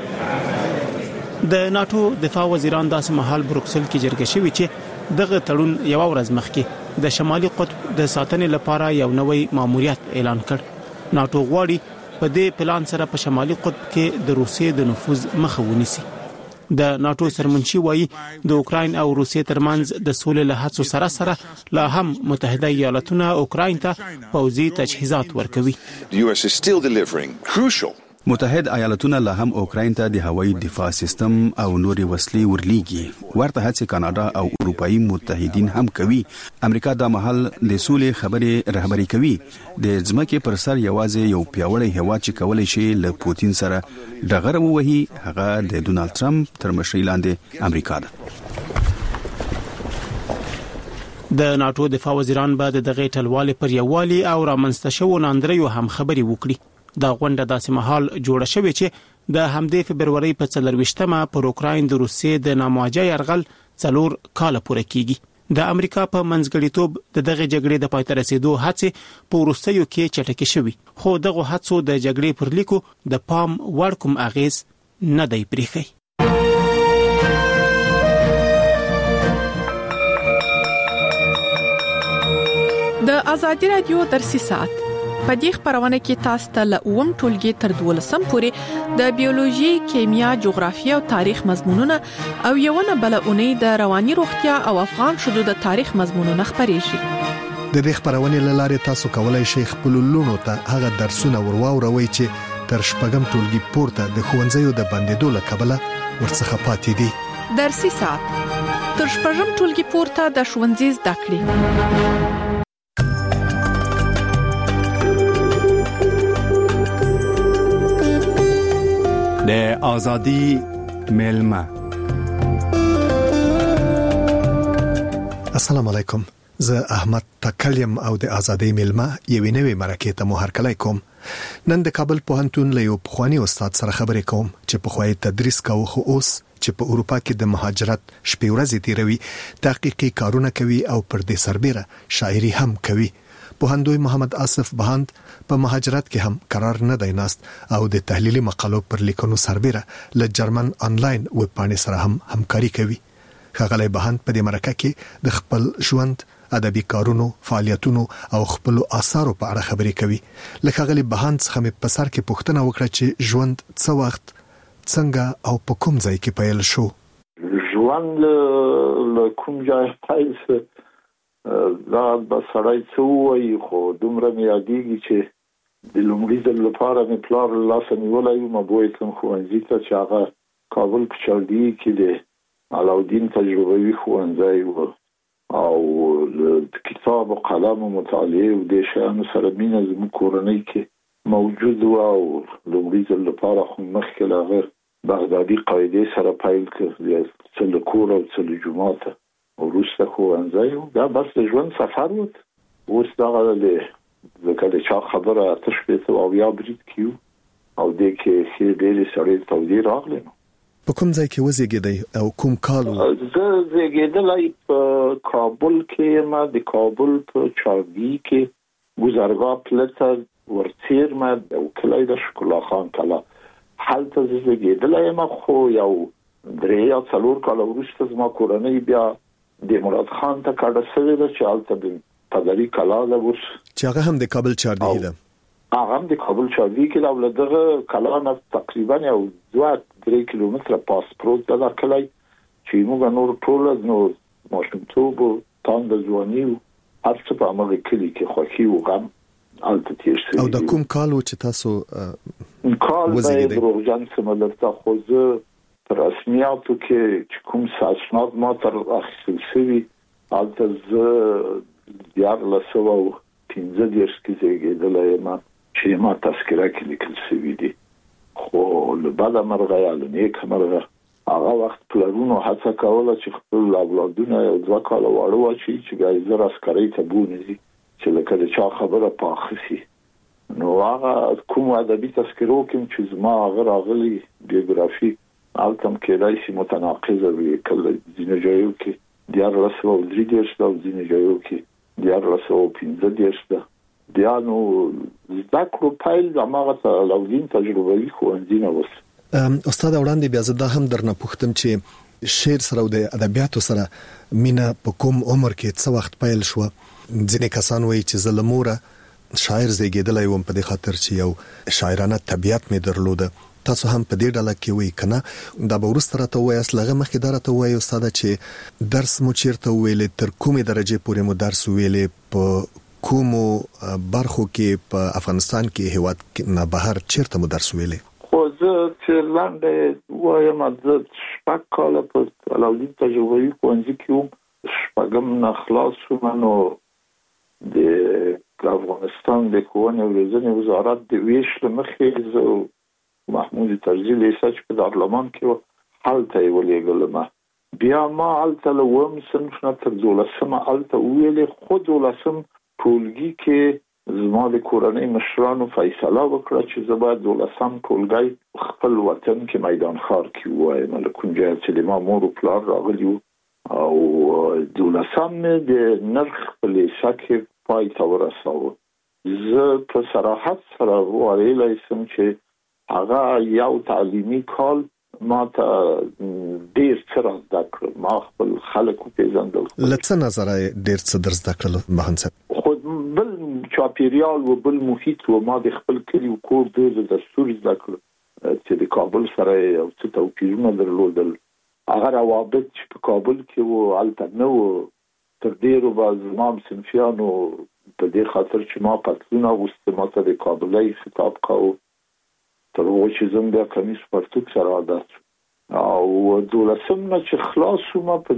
د ناتو دفاع وزیران داسې مهال بروکسل کې جرګه شوي چې دغه تړون یو ورځ مخکې د شمالي قطب د ساتنې لپاره یو نوې ماموریت اعلان کړ. ناتو غواړي په دې پلان سره په شمالي قطب کې د روسیې د نفوذ مخه ونیسي. د ناتو سرمنشي وایي د اوکراین او روسیې ترمنځ د سولې له هڅو سره سره لا هم متحده ایالاتونه اوکراین ته پوځي تجهیزات ورکوي. متحد ایالاتونه لا هم اوکراین ته د هوایي دفاع سیستم او نورې وسلې ورلیږي. ورته هڅې کاناډا او اروپאי متحدین هم کوي. امریکا د محل د سولې خبرې رهبری کوي. د ځمکې پر سر یوازې یو پیاوړی هیواد چې کولای شي له پوتین سره ډغره ووهي هغه د ډونالد ټرمپ تر مشرۍ لاندې امریکا ده. د ناتو دفاع وزیران به د دغه ټلوالې پر یووالي او رامنځته شوو ناندریو هم خبري وکړي. دا غونډه داسې مهال جوړه شوې چې د همدې فبرवरी په 24مه پر اوکراین د روسیې د نامواجه يرغل 4 کال پوره کیږي. د امریکا په منځګړیتوب دغه جګړې د پای ته رسیدو هڅې په وروستیو کې چټکې شوې، خو دغه هڅو د جګړې پر لیکو د پام وړ کوم اغیز نه دی پریښی. د ازادي رادیو درسي ساعت په دې خبرونه کې تاسو ته له اوم ټولګي تر 12 پورې د بیولوژي، کیمیا، جغرافیه او تاریخ مضمونونه او یوونه بلونه د رواني روغتیا او افغان شذو د تاریخ مضمونونه خبريږي. د دې خبرونه لاره تاسو کولای شئ خپل لونو ته هغه درسونه ورواوروي چې تر شپږم ټولګي پورته د ښوونځیو د بندیدو له کبله ورڅخه پاتې دي. درسي ساعت تر شپږم ټولګي پورته د ښوونځي زده کړې. د ازادي ملما. السلام علیکم، زه احمد تکلیم او د ازادي ملما یوې نوې مرکې ته مو هرکلی کوم. نن د کابل پوهنتون له یو پخوانی استاد سره خبرې کوم چې پخوانی تدریس کوي، خو اوس چې په اروپا کې د مهاجرت شپې ورځې تیروي، تحقیقي کارونه کوي او پر دې سربېره شاعري هم کوي. پوهندوی محمد آصف بهاند په مهاجرت کې هم قرار نه دی ناست او د تحلیلي مقالو پر لیکونو سربېره له جرمن آنلاین ویب پاڼې سره هم همکاري کوي. ښاغلی بهاند په دې مرکه کې د خپل ژوند، ادبي کارونو، فعالیتونو او خپل آثارو په اړه خبرې کوي. له ښاغلی بهاند څخه مې په سر کې پوښتنه وکړه چې ژوند څه وخت، څنګه او په کوم ځای کې پیل شو. ژوند له کوم ځای پیل شو دا به سړی څه وایي، خو دومره مې یادېږي چې د لومړي ځل لپاره مې پلار له لاسه نیولی وم، بوی تلم ښوونځي ته چې هغه کابل په چاردي کې د علاودین تجربوي ښوونځی و او د کتاب او قلم او مطالعې او د شیانو سره مینه زموږ کورنۍ کې موجود و. او لومړي ځل لپاره خو مخکې له هغه بغدادي قاعدې سره پیل کړ، څه له کور او څه له جوماته، وروسته ښوونځی. دا بس د ژوند سفر و. اوس دغه ځکه د چا خبره 8 برید کیو او د کې ډېرې سړې تودې راغلې. په کوم ځای کې وزېږېدی او کوم کال و؟ زه زېږېدلی په کابل کې، ما د کابل په چاردي کې ګذرګاه پلته ورڅیرمه او کلی د شکلا خان کلا، هلته زه زېږېدلی یم. خو یو 3 یا 4 کال وروسته زما کورنۍ بیا د مراد خان ته کډه شوې ده چې هلته د پدري کلا ده اوس، چې هغه هم د کابل چاردي ده. هغه هم د کابل چاردي کې ده او له دغه کلا نه تقریبا یو 2-3 کیلومتره پاس پروت ده دا کلی چې موږ نور ټول نو ماشومتوب او تاند ځواني هر څه په همغه کلي کې خوښي او غم هلته تیر شوي. او د کوم کال و چې تاسو کال به دروغجن سم درته، خو زه په رسمیاتو کې کوم اسناد ما تر اخیستل شوي هلته زه 15 کې زېږېدلی یم چې ما تذکره کې لیکل شوي دي. خو له بده مرغه یا له نیکه مرغه هغه وخت پلرونو هڅه کوله چې خپل اولادونه یو 2 کاله واړه واچوي چې بیا یې زر عسکرۍ ته بونځي چې لکه د چا خبره پاخه شي. نو هغه کوم ادبي تذکرو کې چې زما هغه راغلي بیوګرافي هلته هم کېدای شي متناقضه وي، کله ځینو ځایو کې 13 ده او ځینو ځایو کې 1315 ده. بیا نو زده کړو پیل د هماغه علاودین تجربوي ښوونځي نه وس. استاد وړاندې بیا زه دا هم درنه پوښتم چې شعر سره او د ادبیاتو سره مینه په کوم عمر کې څه وخت پیل شو؟ ځینې کسان وایي چې زه له موره شاعر زېږېدلی وم په دې خاطر چې یو شاعرانه طبیعت مې درلوده. تاسو هم په دې ډله کې وایي کنه؟ دا به وروسته راته ووایاست. لغه مخکې دا راته ووایي استاده چې درس مو چیرته ویلې، تر کومې درجې پورې مو درس ویلې، په کومو برخو کې په افغانستان کې هیواد نه بهر چیرته مو درس ویلې؟ خو زه چې لاندې وایم زه 6 کاله په علاودین تجربوي ښوونځي کې وم، 6 نه خلاص شوم. نو د افغانستان د ښوونې او روزنې وزارت د ویش له مخې زه محمود طرزي لیسه چې په دارالمان کې و هلته یې ولېږلم. بیا ما هلته له 9 صنف نه تر 12 هلته وویلې، خو 12 ټولګي کې زما د کورنۍ مشرانو فیصله وکړه چې زه باید 12 ټولګی خپل وطن کې میدان ښار کې ووایم، له کوم ځای چې ما مور او پلار راغلي وو او دولسم د نرخ په لیسه کې پای ته ورساوه. زه په صراحت سره وایلی سم چې هغه یو تعلیمي کال ما ته ډیر څه را زده کړل. ما خپل خلک وپېژندل. له څه نظره ډیر څه در زده کړل بهان صاحب؟ خو بل چاپیریال و بل محیط و ما د خپل کلي و کور ډېر دستور زده کړل چې د کابل سره یو څه توپیرونه درلودل. هغه روابط چې په کابل کې و هلته نه و. تر ډېرو به زما صنفیانو په دې خاطر چې ما پتلون اغوسته ما ته د کابلۍ خطاب کاوه. تر هغه چې زم بیا کمیس پرتوک سره عادت شو. او دولسم نه چې خلاص شوم په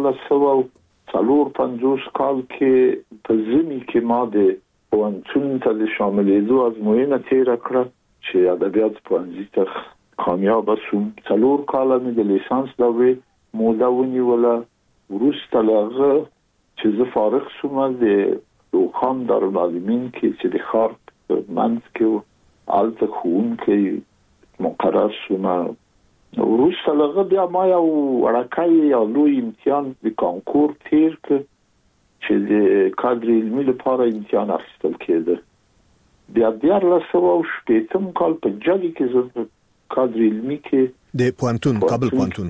1954 کال کې په ژمي کې ما د پوهنتون ته د شاملېدو ازموینه تېره کړه چې ادبیات پوهنځي ته کامیاب شوم. 4 کاله مې د لیسانس دورې موده ونیوله. وروسته له هغه چې زه فارغ شوم د روخان دارالعلومین کې چې د ښار په منځ کې هلته ښوونکی مقرر شوم. وروسته له هغه بیا ما یو وړوکی یا لوی امتحان د کانکور تېر کړ چې د کادر علمي لپاره امتحان اخیستل کېده. بیا 1960 کال په جلي کې زه کادر علمي کې د پوهنتون کابل پوهنتون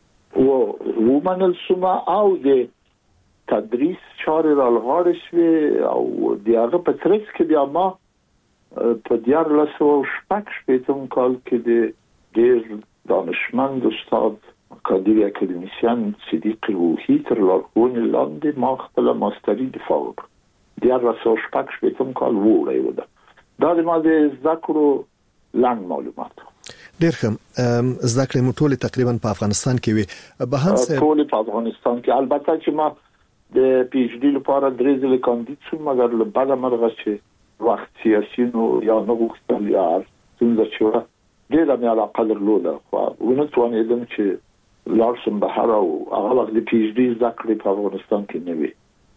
ومنل شوم او د تدریس چارې راغاړې شوې او د هغه په ترڅ کې بیا ما په 1960 کال کې د ډېر دانشمند استاد کادر اکاډمیسیان صدیق روحي تر لارښوونې لاندې ما خپله ماستري دفاع وکړه. 1960 کال وړی ده. دا د ما د زده کړو لنډ معلومات. ډېر ښه. زده کړې مو ټولې تقریبا په افغانستان کې وي. بهان صاحب ټولې په افغانستان کې. البته چې ما د پی ایچ ډي لپاره 3 ځله کاندید شوم مګر له بده مرغه چې وخت سیاسي نو یا نه غوښتل یا څنګه چې ډېره مې علاقه درلوده خو ونه توانېدم چې لاړ شم بهر او هغه وخت د پی ایچ ډي زده کړې په افغانستان کې نه وي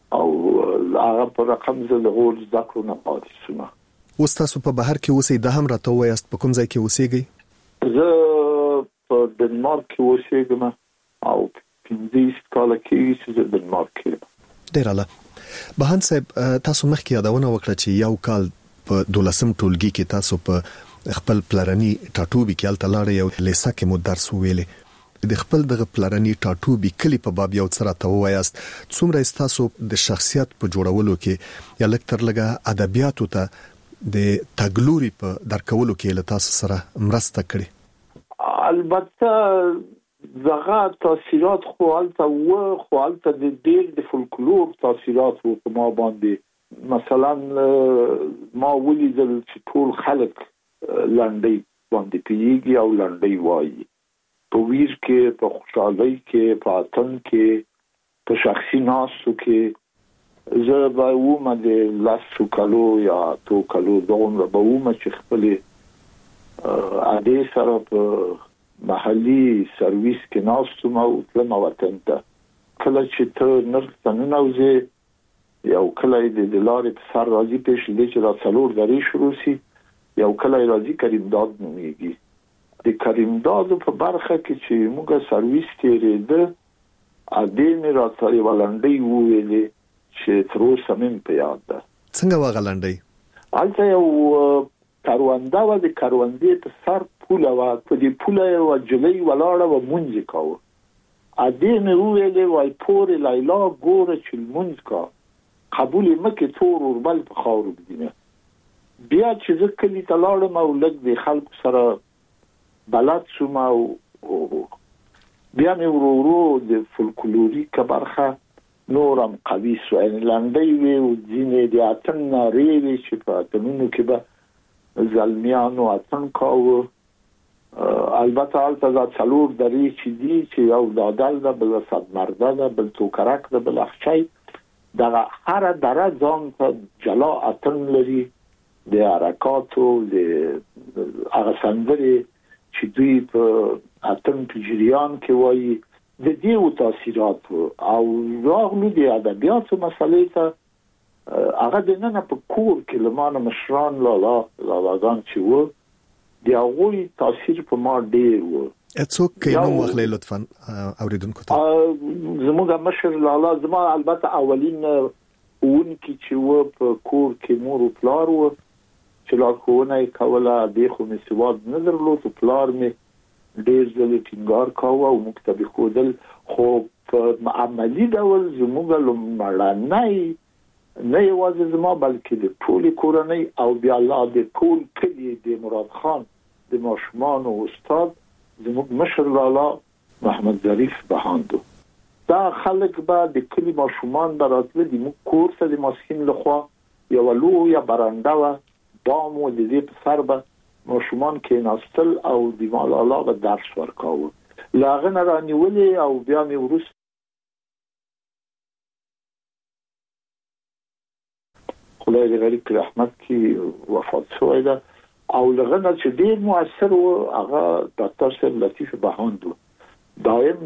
او هغه په رقم زه د غور زده کړو نه پاتې شوم. اوس تاسو په بهر کې اوسئ. دا هم راته ووایاست په کوم ځای کې اوسېږئ؟ زه په ډنمارک کې اوسېږم او 15 کاله کې چې زه ډنمارک کې یم. ډېر اعلی. بهان صاحب تاسو مخکې یادونه وکړه چې یو کال په 12م ټولګي کې تاسو په خپل پلرني ټاټوبي کې الته لاړې او لیسه کې مو درس ویلې. د خپل دغه پلرني ټاټوبي کلی په باب یو څه راته ووایاست. څومره تاسو د شخصیت په جوړولو کې یا لکه تر لږه ادبیاتو ته د تګلوري په درکولو کې له تاسو سره مرسته کړې؟ البته دغه تاثیرات خو حالت د ډېر د فولکلور تاثیرات وو په ما باندې. مثلا ما ولیدل چې ټول خلک لنډۍ باندې پیږي او لنډۍ وایي. په ویر کې، په خوشحالۍ کې، په اتن کې، په شخصي ناستو کې زه به ومه د 10 کالو یا 2 کالو دومره به ومه چې خپلې ادې سره په محلي سرویس کې ناستم او تلم وطن ته. کله چې ته نرخ ته ننوځې یو کله د لارې په سر راځي پیش دی چې را 4 درې شروع سي. یو کله راځي کریمداد نومیږي. د کریمداد په برخه کې چې موږ سرویس تیرېده ادې مې راته یوه لنډۍ وویلې چې تر اوسه مې په یاد ده. څنګه وه هغه لنډۍ؟ هلته یو کرونده وه. د کروندې په سر پوله وه. په دې پوله یوه نجلۍ ولاړه وه لمونځ یې کاوه. ادې مې وویلې وایي پورې لیلا ګوره چې لمونځ کا قبول یې مکې تور اوربل په خاورو بدینه. بیا چې زه کلي ته لاړم او لږ د خلکو سره بلد شوم او بیا مې ورو ورو د فولکلوریکه برخه نورم قوي شو. یعنې لنډۍ وې او ځینې د اتن نارې وې چې په اتنونو کې به زلمیانو اتن کاوه. البته هلته دا 4 درې چې دي چې یو دادل ده، بل صدمرده ده، بل توکرک ده، بل اخچی. دغه هره دره ځان ته جلا اتن لري. د حرکاتو د هغه سندرې چې دوی په اتن په جریان کې وایي د دې تاثیرات او راغلو د ادبیاتو مسلې ته هغه د نن په کور کې لمانه مشران لالاګان چې وو د هغوی تاثیر په ما ډېر وو. څوک کې نو واخلې لطفا اوریدونکو ته. زموږ مشر لالا زما البته اولین اون کی چې و په کور کې مور او پلار و چې لارښوونه کوله د خو می سواد نه درلود او پلار می ډېر ځله ټینګار کاوه او مکتب خودل خو په عملی ډول زموږ لومړنۍ نه یوازې زما بلکې د ټول کورنۍ او بیا لا د ټول کلی د مراد خان د ماشومان او استاد زموږ مشر لالا محمد ظریف بهاندو. دا خلک به د کلی ماشومان براتله د موږ کور ته د ماسکین لخوا یو لویه برنده و بام و د دې په سر به ماشومان کې ناستل او د لالا به درس ورکاوه. لاغه نه رانیولې او بیا مې ورس خدای دې غریب رحمت کې وفات شوی ده او لغنه چې ډیر مؤثر و هغه ډاکټر صاحب لطیف بهاندو. دایم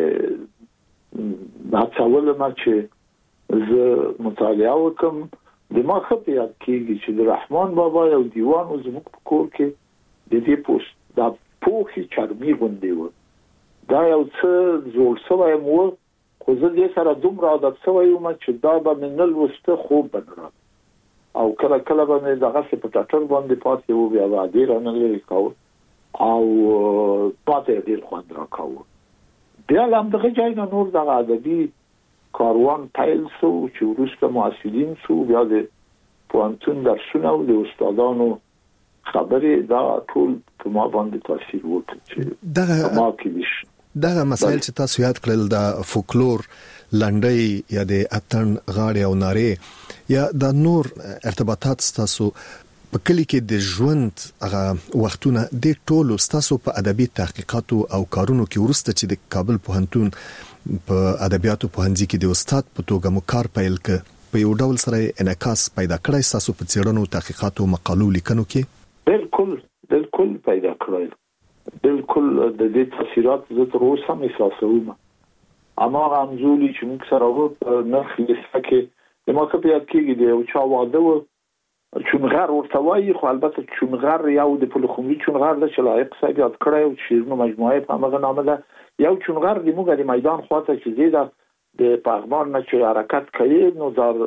به هڅول ما چې زه مطالعه وکم د ما خپل یاد کېږي چې د رحمان بابا یو دیوان و زموږ په کور کې د دې پوسټ دا پوخي چرمي غوندې و. دا یو څه زوړ شوی مو خو زه دې سره دومره عادت شوی وم چې دا به مې نه لوسته خوب بنره او کله کله به دغه څه په ټاټر باندې پاتې وو بیا به ډیر نه لري کاو او پاتې ډیر خوند راکاو. بیا هم دغه ځای نه نور دغه ادبي کاروان پیل شو چې وروسته محصلین شو بیا د پوهنتون درسونه او د استادانو خبرې دا ټول په ما باندې تاثیر وکړ چې دغه ما کې دغه مسائل چې تاسو یاد کړل د فولکلور لنډۍ یا د اتن غاړې او نارې یا د نور ارتباطات تاسو په کلی کې د ژوند هغه وختونه د ټولو تاسو په ادبي تحقیقاتو او کارونو کې ورسته چې د کابل پوهنتون په ادبیاتو پوهنځي کې د استاد په توګه مو کار پیل ک په یو ډول سره انعکاس پیدا کړی تاسو په څېړنو تحقیقاتو مقالو لیکنو کې بالکل پیدا کړی بالکل د دې تاثیرات زه تر اوسه هم احساسوم. اما رمزولی چې موږ سره و نرخ لیسته کې د ما کپی یاد کېږي د یو چا واده و چونغر ورته وایي خو البته چونغر یو د پلخمري چونغر ده چې لایق صاحب یاد کړی او شیرینو مجموعه په هغه نامه ده. یو چونغر د موږ د میدان خواته چې زیاده د پغمان نه چې حرکت کوي نو در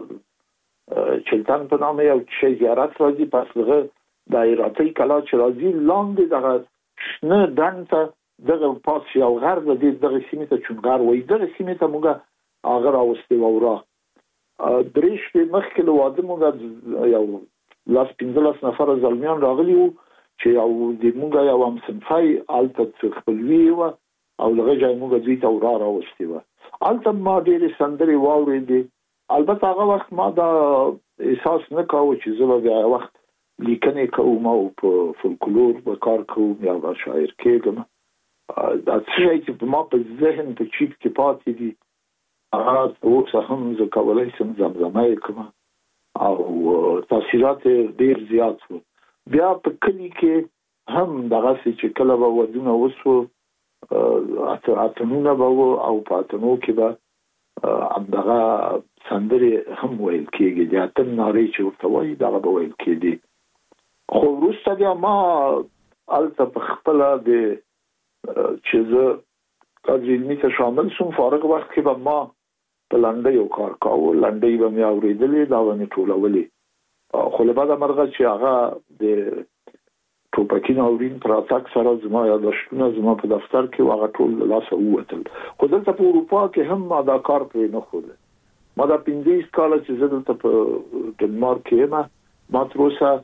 چلتن په نامه یو شی زیارت راځي پس دغه دایراتی کلا چې راځي لاندې دغه نه دنته دغه پاس یو غر د دغه سیمه ته چونغر وای دغه سیمه ته موږ هغه راوستي وورا درېش په مخکې له واده موږ یو لاس 15 نفر زلمیان راغلی وو چې یو د موږ یو هم صنفای الته خپلوي و او لږه ځای موږ دوی ته ورا راوستي و الته ما ډېر سندري واورېدې البته هغه وخت ما دا احساس نه کاوه چې زه به وخت لیکنې کوم او په فولکلور به کار کوم یا به شاعر کېږم. دا څه چې ما په ذهن په چیپ کې پاتې دي هغه اوس هم زه کولای شم زمزمه کوم او تاثیرات ډیر زیات وو. بیا په کلی کې هم دغه چې کله به ودونه وسو اتنونه به او په اتنو کې به دغه سندري هم ویل کېږي د اتن نارې چې ورته وایي دغه به ویل کېدي. خو وروسته بیا ما الته په خپل د چې زه کار علمي ته شامل شوم فارغ وخت کې به ما په لنډۍ یو کار کاوه لنډۍ به مې اورېدلې دا به مې ټولولې خو له بعده مرغه چې هغه د ټوپکین اورین پر اتاک سره زما یاداشتونه زما په دفتر کې هغه ټول له لاسه ووتل. خو دلته په اروپا کې هم ما دا کار پرې نه ښوده. ما دا 15 کاله چې زه دلته په ډنمارک کې یم ما تر اوسه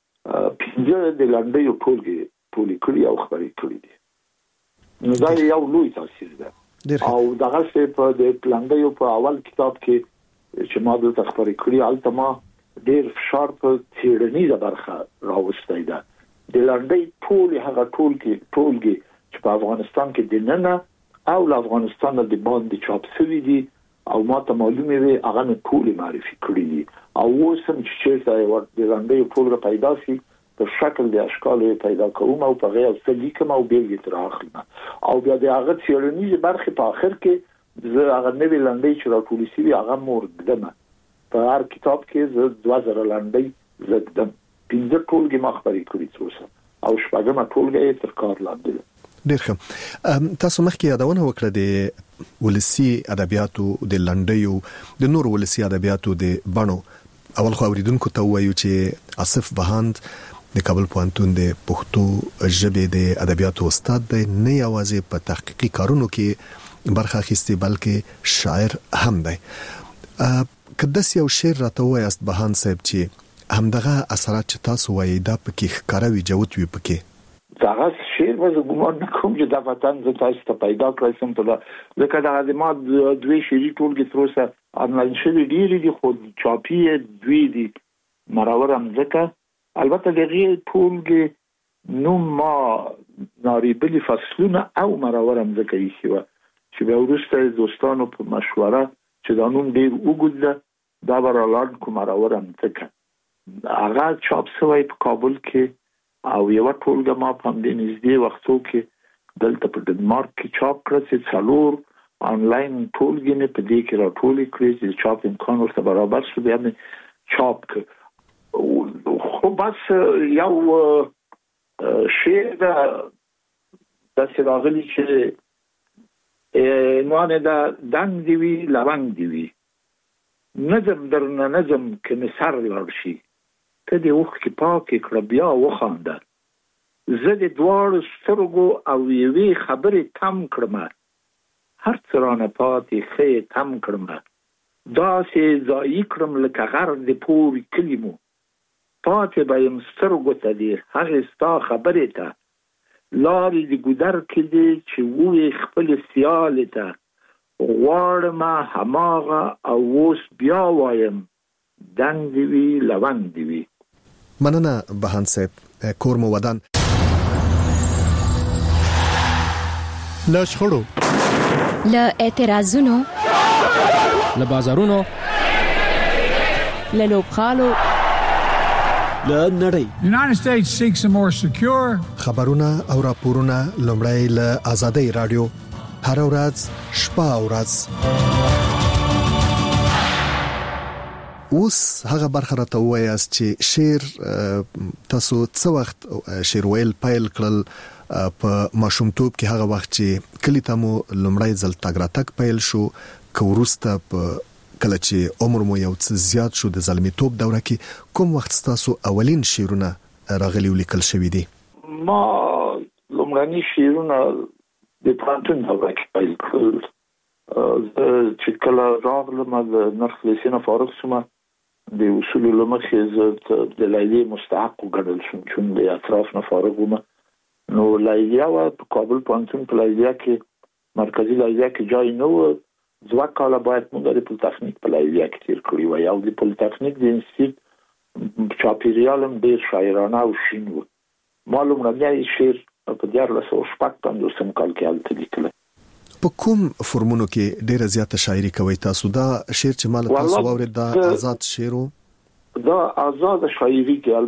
15 د لنډۍ ټولې کړي او خبرې کړي دي. نو دا یو لوی تاثیر ده او دغه څه په د لنډۍ په اول کتاب کې چې ما د خبرې کړي البته ما ډېر فشار په څېړنیزه برخه راوستي ده. د لنډۍ هغه ټولګي چې په افغانستان کې د ننه او له افغانستان د باندې چاپ شوي دي او ما ته معلومه وي هغه نه ټول معرفي کړی دي او اوس هم چې د لنډۍ ټول پیدا شي په شکل د اشکال پیدا کوم او په غیر سلیکم او بیلګې تر اخلم او بیا د هغه څېړنیزه برخه په اخر کې زه هغه نوې لنډۍ چې راټول شوي هغه موردم په هر کتاب کې زه 2000 لنډۍ زدم 15 ټولګي ما خبرې کړې اوس او شپږم ټولګي تر کار لاندې ډیر ښه. تاسو مخکې یادونه وکړه د ولسی ادبیاتو د لنډیو د نور ولسی ادبیاتو د بڼو. اول خو اوریدونکو ته وایو چې آصف بهاند د کابل پوهنتون د پښتو ژبې د ادبیاتو استاد دی، نه یوازې په تحقیقي کارونو کې برخه اخیستي بلکې شاعر هم دی. کدس یو شعر راته وایاست بهاند صاحب چې همدغه اثرات چې تاسو وایي دا پکې ښکاروي جوت وي پکې؟ دغه شعر به ګمان نکوم چې د وطن ز تاسو ته پیدا کړی سم ته لکه دغه د ما دوی شعري ټولګي تر اوسه انلاین شوي ډېری دي خو چاپی دوی دي مرور هم ځکه البته دغه ټولګي نو ما ناریبلی فصلونه او مرور هم ځکه یې شو چې به ورسته دوستانو په مشوره چې دا نوم ډېر وګړه دا ورالان کوم مرور هم ځکه هغه چاپ شوی په کابل کې او یو ټولګه ما په دې نږدې وختو کې دلته په ډنمارک کې چاپ کړ چې څلور آنلاین ټولګې نه په دې کې راټولې کړې چې چاپ امکان ورته برابر شو بیا مې چاپ کړ. خو بس یو شعر داسې راغلی چې عنوان دا دنګ دی وي لونګ دی وي نظم درنه نظم که مې سر لاړ شي ته دې اوښ کې پاکې کړه بیا وخانده زه د دواړو سترګو او یوې خبرې تم کړمه هر څه رانه پاتې ښه تم کړمه داسې ځایي کړم لکه غر د پورې کلي مو پاتې به یم سترګو ته دې هغې ستا خبرې ته لارې د ګودر کې دې چې ووې خپلې سیالې ته غواړمه هماغه او اوس بیا وایم دنګ دی وي لونګ دی وي. مننه بهاند صاحب. کور مو ودان. له شخړو، له اعتراضونو، له بازارونو، له لوبخالو، له نړۍ. United States seeks a more secure. خبرونه او راپورونه لومړی له آزادۍ رادیو هر ورځ شپه او ورځ. اوس هغه برخه راته وایاست چې شعر تاسو څه وخت شعر ویل پیل کړل په ماشومتوب کې هغه وخت چې کلی ته مو لومړی ځل تګ راتګ پیل شو که وروسته په کله چې عمر مو یو څه زیات شو د زلمیتوب دوره کې کوم وخت تاسو اولین شعرونه راغلي ولیکل شوي دي؟ ما لومړني شعرونه د پانتون دوره کې پیل کړل چې کله راغلم د نرخ لیسینه فارغ شوم د اصول لمخې زه د لیلی مستحق وګڼل شوم چون د اطراف نه فارغ وم نو لیلیا و په کابل پوهنتون په لیلیا کې مرکزی لیلیا کې جای نه و 2 کاله باید موږ د پولیټکنیک په لیلیا کې تیر کړی و او د پولیټکنیک د انسټیټیوټ چاپیریالم ډیر شاعرانه او شین و معلوم راځي شعر په 1955 کال کې الته لیکل. په کوم فرمونو کې ډیره زیاته شاعري کوي تاسو؟ دا شعر چې مال تاسو واورید دا آزاد شعرو؟ دا آزاد شاعري کې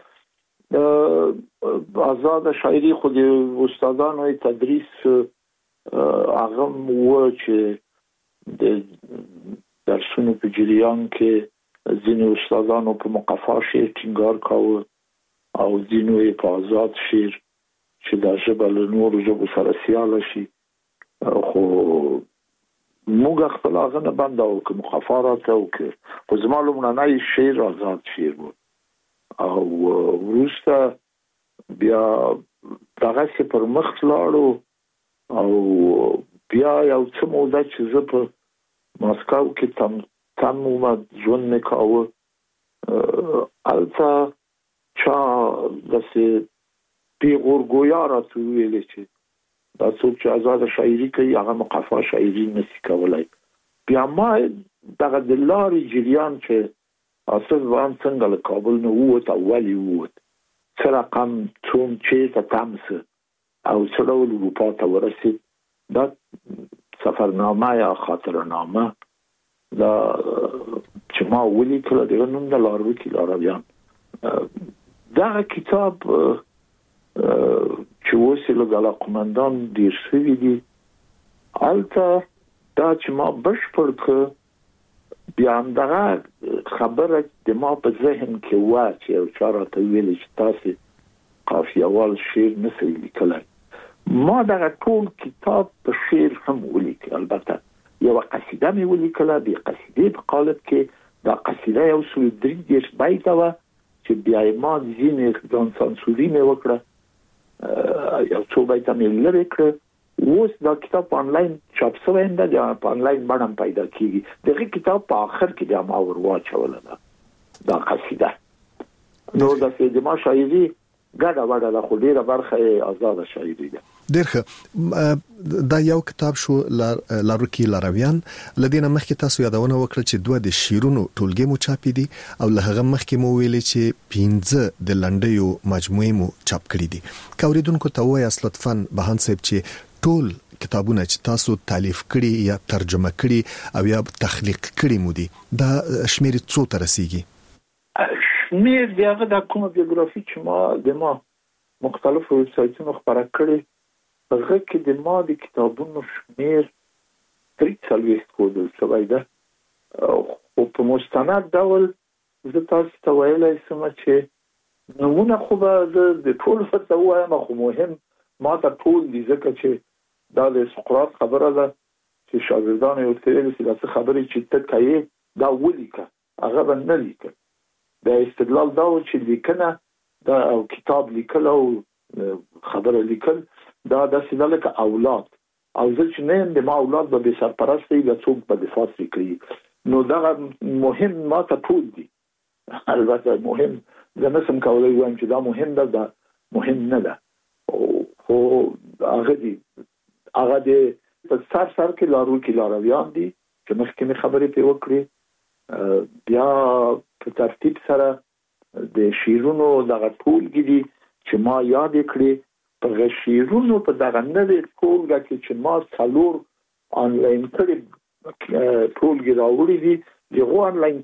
البته آزاد شاعري خو د استادانو تدریس هغه و چې د درسونو په جریان کې ځینې استادانو په مقفا شعر ټینګار کاوه او ځینې په آزاد شعر چې د ژبه له نورو ژبو سره سیاله شي خو موږ خپل هغه نه بنداو کوم خفارات او کې خو زما لومړنی شعر آزاد شعر و او وروسته بیا دغه څه پر مخ لاړو او بیا یو څه موده چې زه په ماسکو کې تم ژوند مې کاوه البته چا داسې پیغورګویا راته ویلې چې دا څوک چې آزاد شاعري کوي هغه مقفا شاعري نشي کولای. بیا ما دغه د لارې جریان چې اصل وان څنګه له کابل نه ووت او ولې ووت څه رقم څوم چې تامسه او څه ډول اروپا ته ورسید دا سفرنامه یا خاطرنامه دا چې ما ولیکل د نوم د لاروي لارویان دا کتاب چې وسیله د علاقمندان ډیر شوي دي البته دا چې ما بشپړ ک بیا همدغه خبره د ما په ذهن کې و چې یو چا راته ویل چې تاسو قافیه وال شعر نشئ لیکلای ما دا ټول کتاب په شعر هم ولیکل. البته یو قصیده مې ولیکله د قصیدې په قالب کې. دا قصیده یو 3 بیت و چې بیا ما ځینې ځان سانسوري مې وکړه، یو څو بیت مې لرې کړ. اوس دا کتاب آنلاین چاپ شوی دی، په آنلاین باندې پیدا کیږي. دغه کتاب په اخر کې د ما ور واچوله دا قصیده. نو دا چې ما شاعري ګډه وډه له خو ډیره برخه آزاد شاعري ده. ډېر دا یو کتاب شو لاروکی لارویان. لدينا مخکې تاسو یادونه وکړه چې دوه د شیرونو ټولګي مو چاپې دي او له هغه مخکې مو ویلې چې 15 د لنډیو مجموعې مو چاپ کړې دي. کوریدونکو ته وایي لطفاً بهان صاحب چې ټول کتابونه چې تاسو تالیف کړي یا ترجمه کړي او یا تخلیق کړي مو دي دا شمیر څو ته رسیږي؟ شمیر دغه د کومه بیوګرافي چې ما مختلفو ویب سایټونو خبره کړې، هغه کې د ما د کتابونو شمیر 340 کودل شوی ده. او په مستند ډول زه تاسو ته ویلای شم چې نمونه خو به د ټول څه وایم، خو مهم ما ته ټول دي ځکه چې دا د سقراط خبره ده چې شاګردان یو تل چې دا خبرې چې ته کوي دا ولیکه، هغه به نه لیکه. د استدلال دا و چې لیکنه دا او کتاب لیکل او خبره لیکل دا د سیدلک اولاد او زه چې نه د ما اولاد به سرپرستی د څوک په دفاع کوي. نو دا مهم ما ته ټول دي. البته مهم زه نسم کولای وایم چې دا مهم ده، دا مهم نه ده. خو هغه دي هغه د سر کې لاروکی لارویان دي چې مخکې خبرې په وکړي. بیا په ترتیب سره د شیرونو دغه ټولګي دي چې ما یاد کړی. په شیرونو په دغه نوې ټولګه کې چې ما څلور آنلاین کړي ټولګي راوړي دي، دغه آنلاین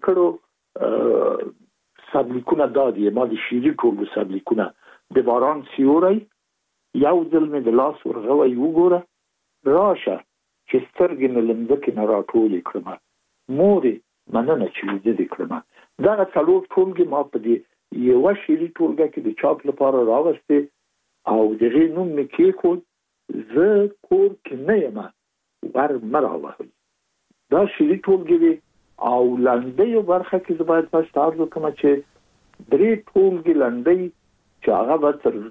کړو سابلیکونه دادي. ما د شیری ټولګو سابلیکونه د باران سیوري یو ځل مې د لاس ورغوي وګوره راشه چې سترګې نه لمځکې نه راټولې کړم. مورې مننه چې دې کړم. دا څلور ټولګي ما په دې یو شیری ټولګه کې د چاپ لپاره راوسته او دغه نوم مې کېښود. زه کور کې نه یم ور مراوه. دا شیری ټولګي او لنډیو برخه کې زه باید تاسو ته عرض وکړم چې 3 ټولګي لنډۍ چې هغه به تر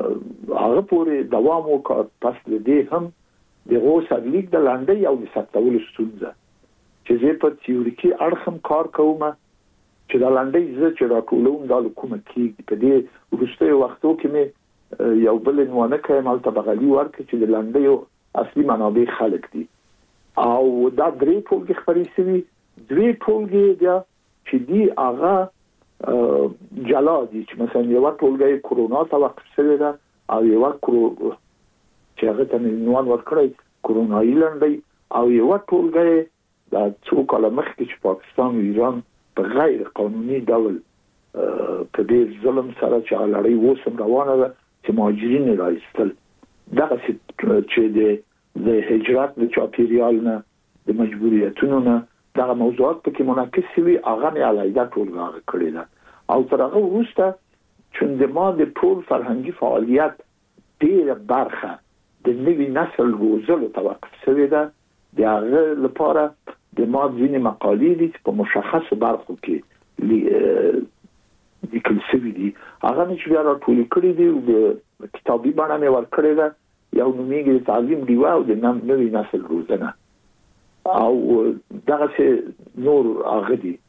هغه پورې دوام وکړ. پس دې هم دغه سرلیک د لنډۍ او د ثبتولو ستونزه چې زه په تیوریکي اړخم کار کوم چې دا لنډۍ زه چې راټولوم دا کومه کېږي. په دې وروستیو وختو کې مې یو بل عنوان کوم البته بغلی ورکړ چې د لنډیو اصلي منابع خلک دي او دا 3 ټولګي خبرې سوي. 2 ټولګي دا چې دی هغه جلا دي چې مثلا یو ټولګي کرونا ته وقف شوی ده او یو چې هغه ته عنوان ورکړی کرونایي لنډۍ او یو ټولګي دا څو کاله مخکې چې پاکستان او ایران په غیر قانوني ډول په دې ظلم سره چې لړۍ وسم روانه ده چې مهاجرین راځل. دا چې د هجرت د چاپیریال نه د مجبوریتونو نه دا موضوعات پکې منعکس وي. هغه نه علیده ټولګه کړی ده او تر هغه وروسته چې د ما د ټول فرهنګي فعالیت ډیره برخه د نوي نسل روزلو توقف شوی ده. د هغه لپاره د ما ځینې مقالې دي چې په مشخص برخو کې لیکل شوي دي. هغه چې بیا راټول کړي دي او د کتابي بڼه مې ورکړې ده. یو نومیږي تعلیم ډیوا او د نوي نسل روزنه او دغه څه نور هغه دي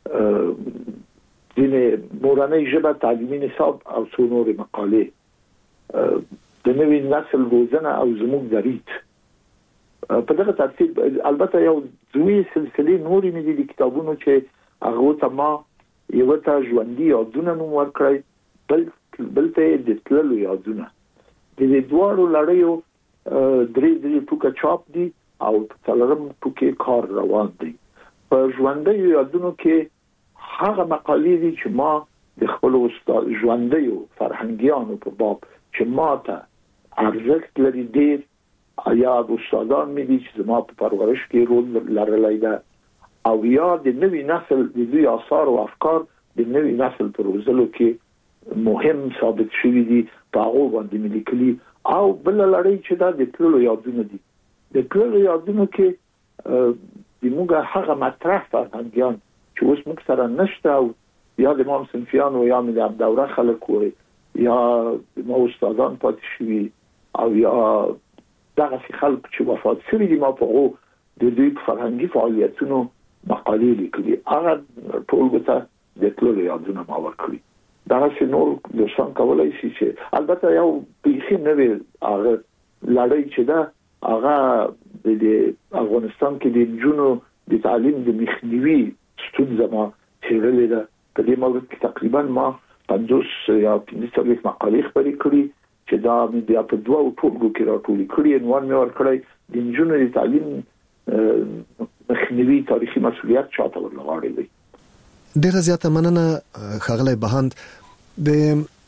ځینې مورنۍ ژبه تعلیمي نصاب او څو نور مقالې د نوي نسل روزنه او زموږ درید په دغه ترتیب. البته یو دوی سلسله نورې مې دي کتابونو چې هغه ته ما یو ته ژوندۍ یادونه نوم ورکړی، بل ته د تللو یادونه. د دې دوه لړیو 3 ټوکه چاپ دي او څلورم ټوکه کار روان دي. په ژوندۍ یادونو کې هغه مقالې دي چې ما د خپل استاد ژوندۍ فرهنګيانو په باب چې ما ته ارزښت لري ډیر یا استادان مې دي چې زما په پرورش کې رول لرلی ده او یا د نوي نسل د دوی آثار او افکار د نوي نسل په روزلو کې مهم ثابت شوي دي. په هغه باندې لیکلي او بل لړۍ چې دا د تللو یادونه دي. د تللو یادونه کې د موږ هغه مطرح فرهنګیان چې اوس موږ سره نشته او یا د امام صنفیانو یا د عبدالله خلک وي یا د مو استادان پاتې شوي او یا دغه خلک چې وفات شوي دي ما په د دې فرهنګي فعالیتونو مقالې لیکلي هغه ټول ته د تللو یادونه ما ورکړي. دا چې نور د څنګه کولای شي چې البته یو پیخي نه وي هغه لړۍ چې دا هغه د افغانستان کې د جنونو د تعلیم د مخنیوي ستونزه ما چیرلې ده. په دې موضوع کې تقریبا ما 50 یا 15 مقالې خپرې کړې چې دا مې بیا په دوه ټولګو کې راټولې کړې. عنوان مې ورکړی د جنونو د تعلیم مخنیوي تاریخي مسؤلیت چاته ورلغاړي دی. ډیره زیاته مننه خغلی بهاند. د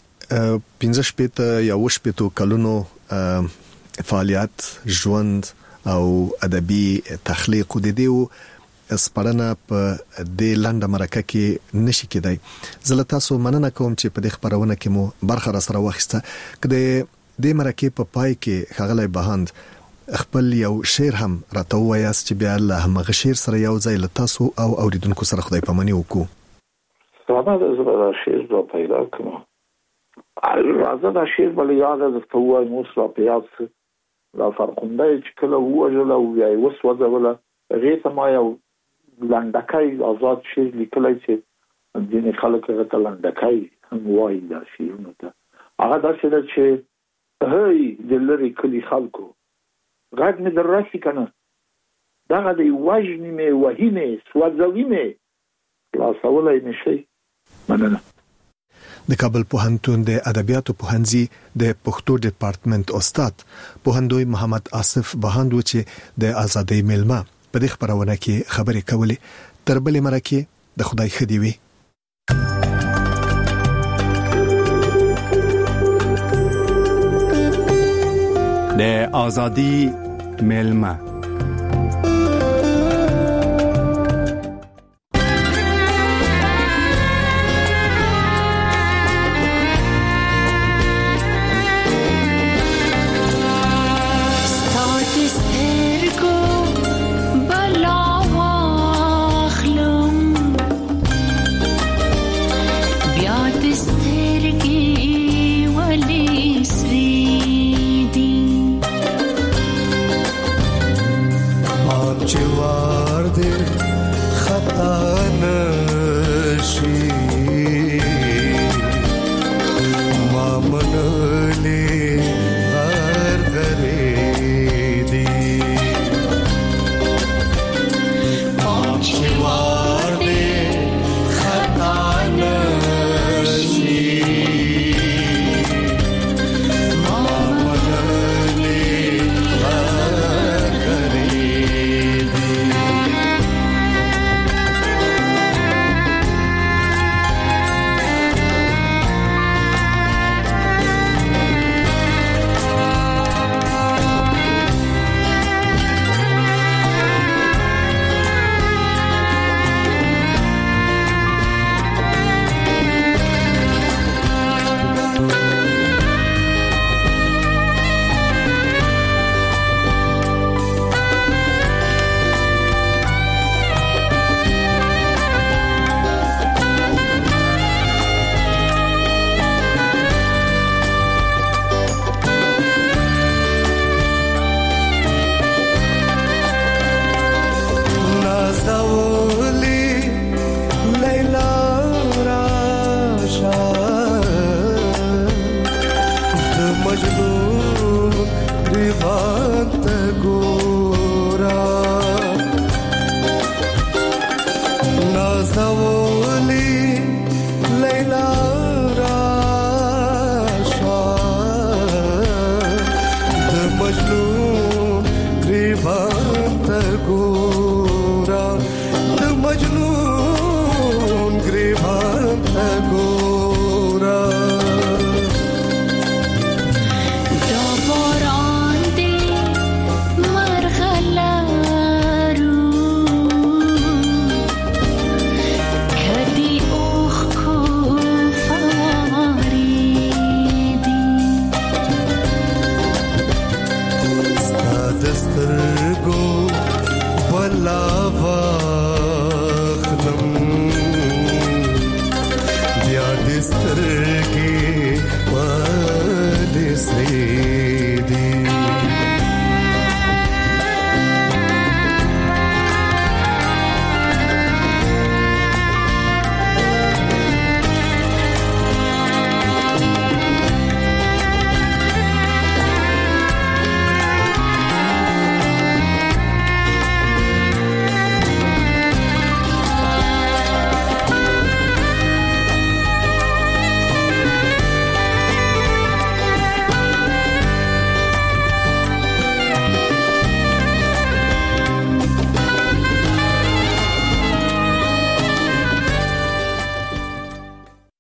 15 یا 20 کلونو فعالیت ژوند او ادبي تخلیق د دې سپړنه په د لنډه مرکه کې نشي کېدای. زه تاسو مننه کوم چې په دې خبرونه کې مو برخه را سره واخیسته. کله د مرکه په پای کې خغلی بهاند خپل یو شعر هم راته وایاست چې بیا له هغه شعر سره یو ځای له تاسو او اوریدونکو سره خدای پامنی وکړو. راځه د زړه شعر را پیدا کړم. راځه د شعر بل یاد د توای موس را پیاس لا فرقنده چې کله وژل او یا وسوځول غیته ما یو لنډکای آزاد شعر لیکلی چې ځینې خلک هغه لنډکای هم وایي دا شعرونه ته. هغه داسې ده چې هی د لري کلی خلکو غږ مې در راسي کنه دغه د وژنې مې وهینې سوځوي مې خلاصولی نشي. مننه. د کابل پوهنتون د ادبیاتو پوهنځي د پښتو ډپارټمنټ استاد پوهندوی محمد آصف بهاند چې د ازادۍ میلمه په دې خبرونه کې خبرې کولې. تر بلې مرکه د خدای خدي وي. د ازادۍ میلمه سترګې ودې سرې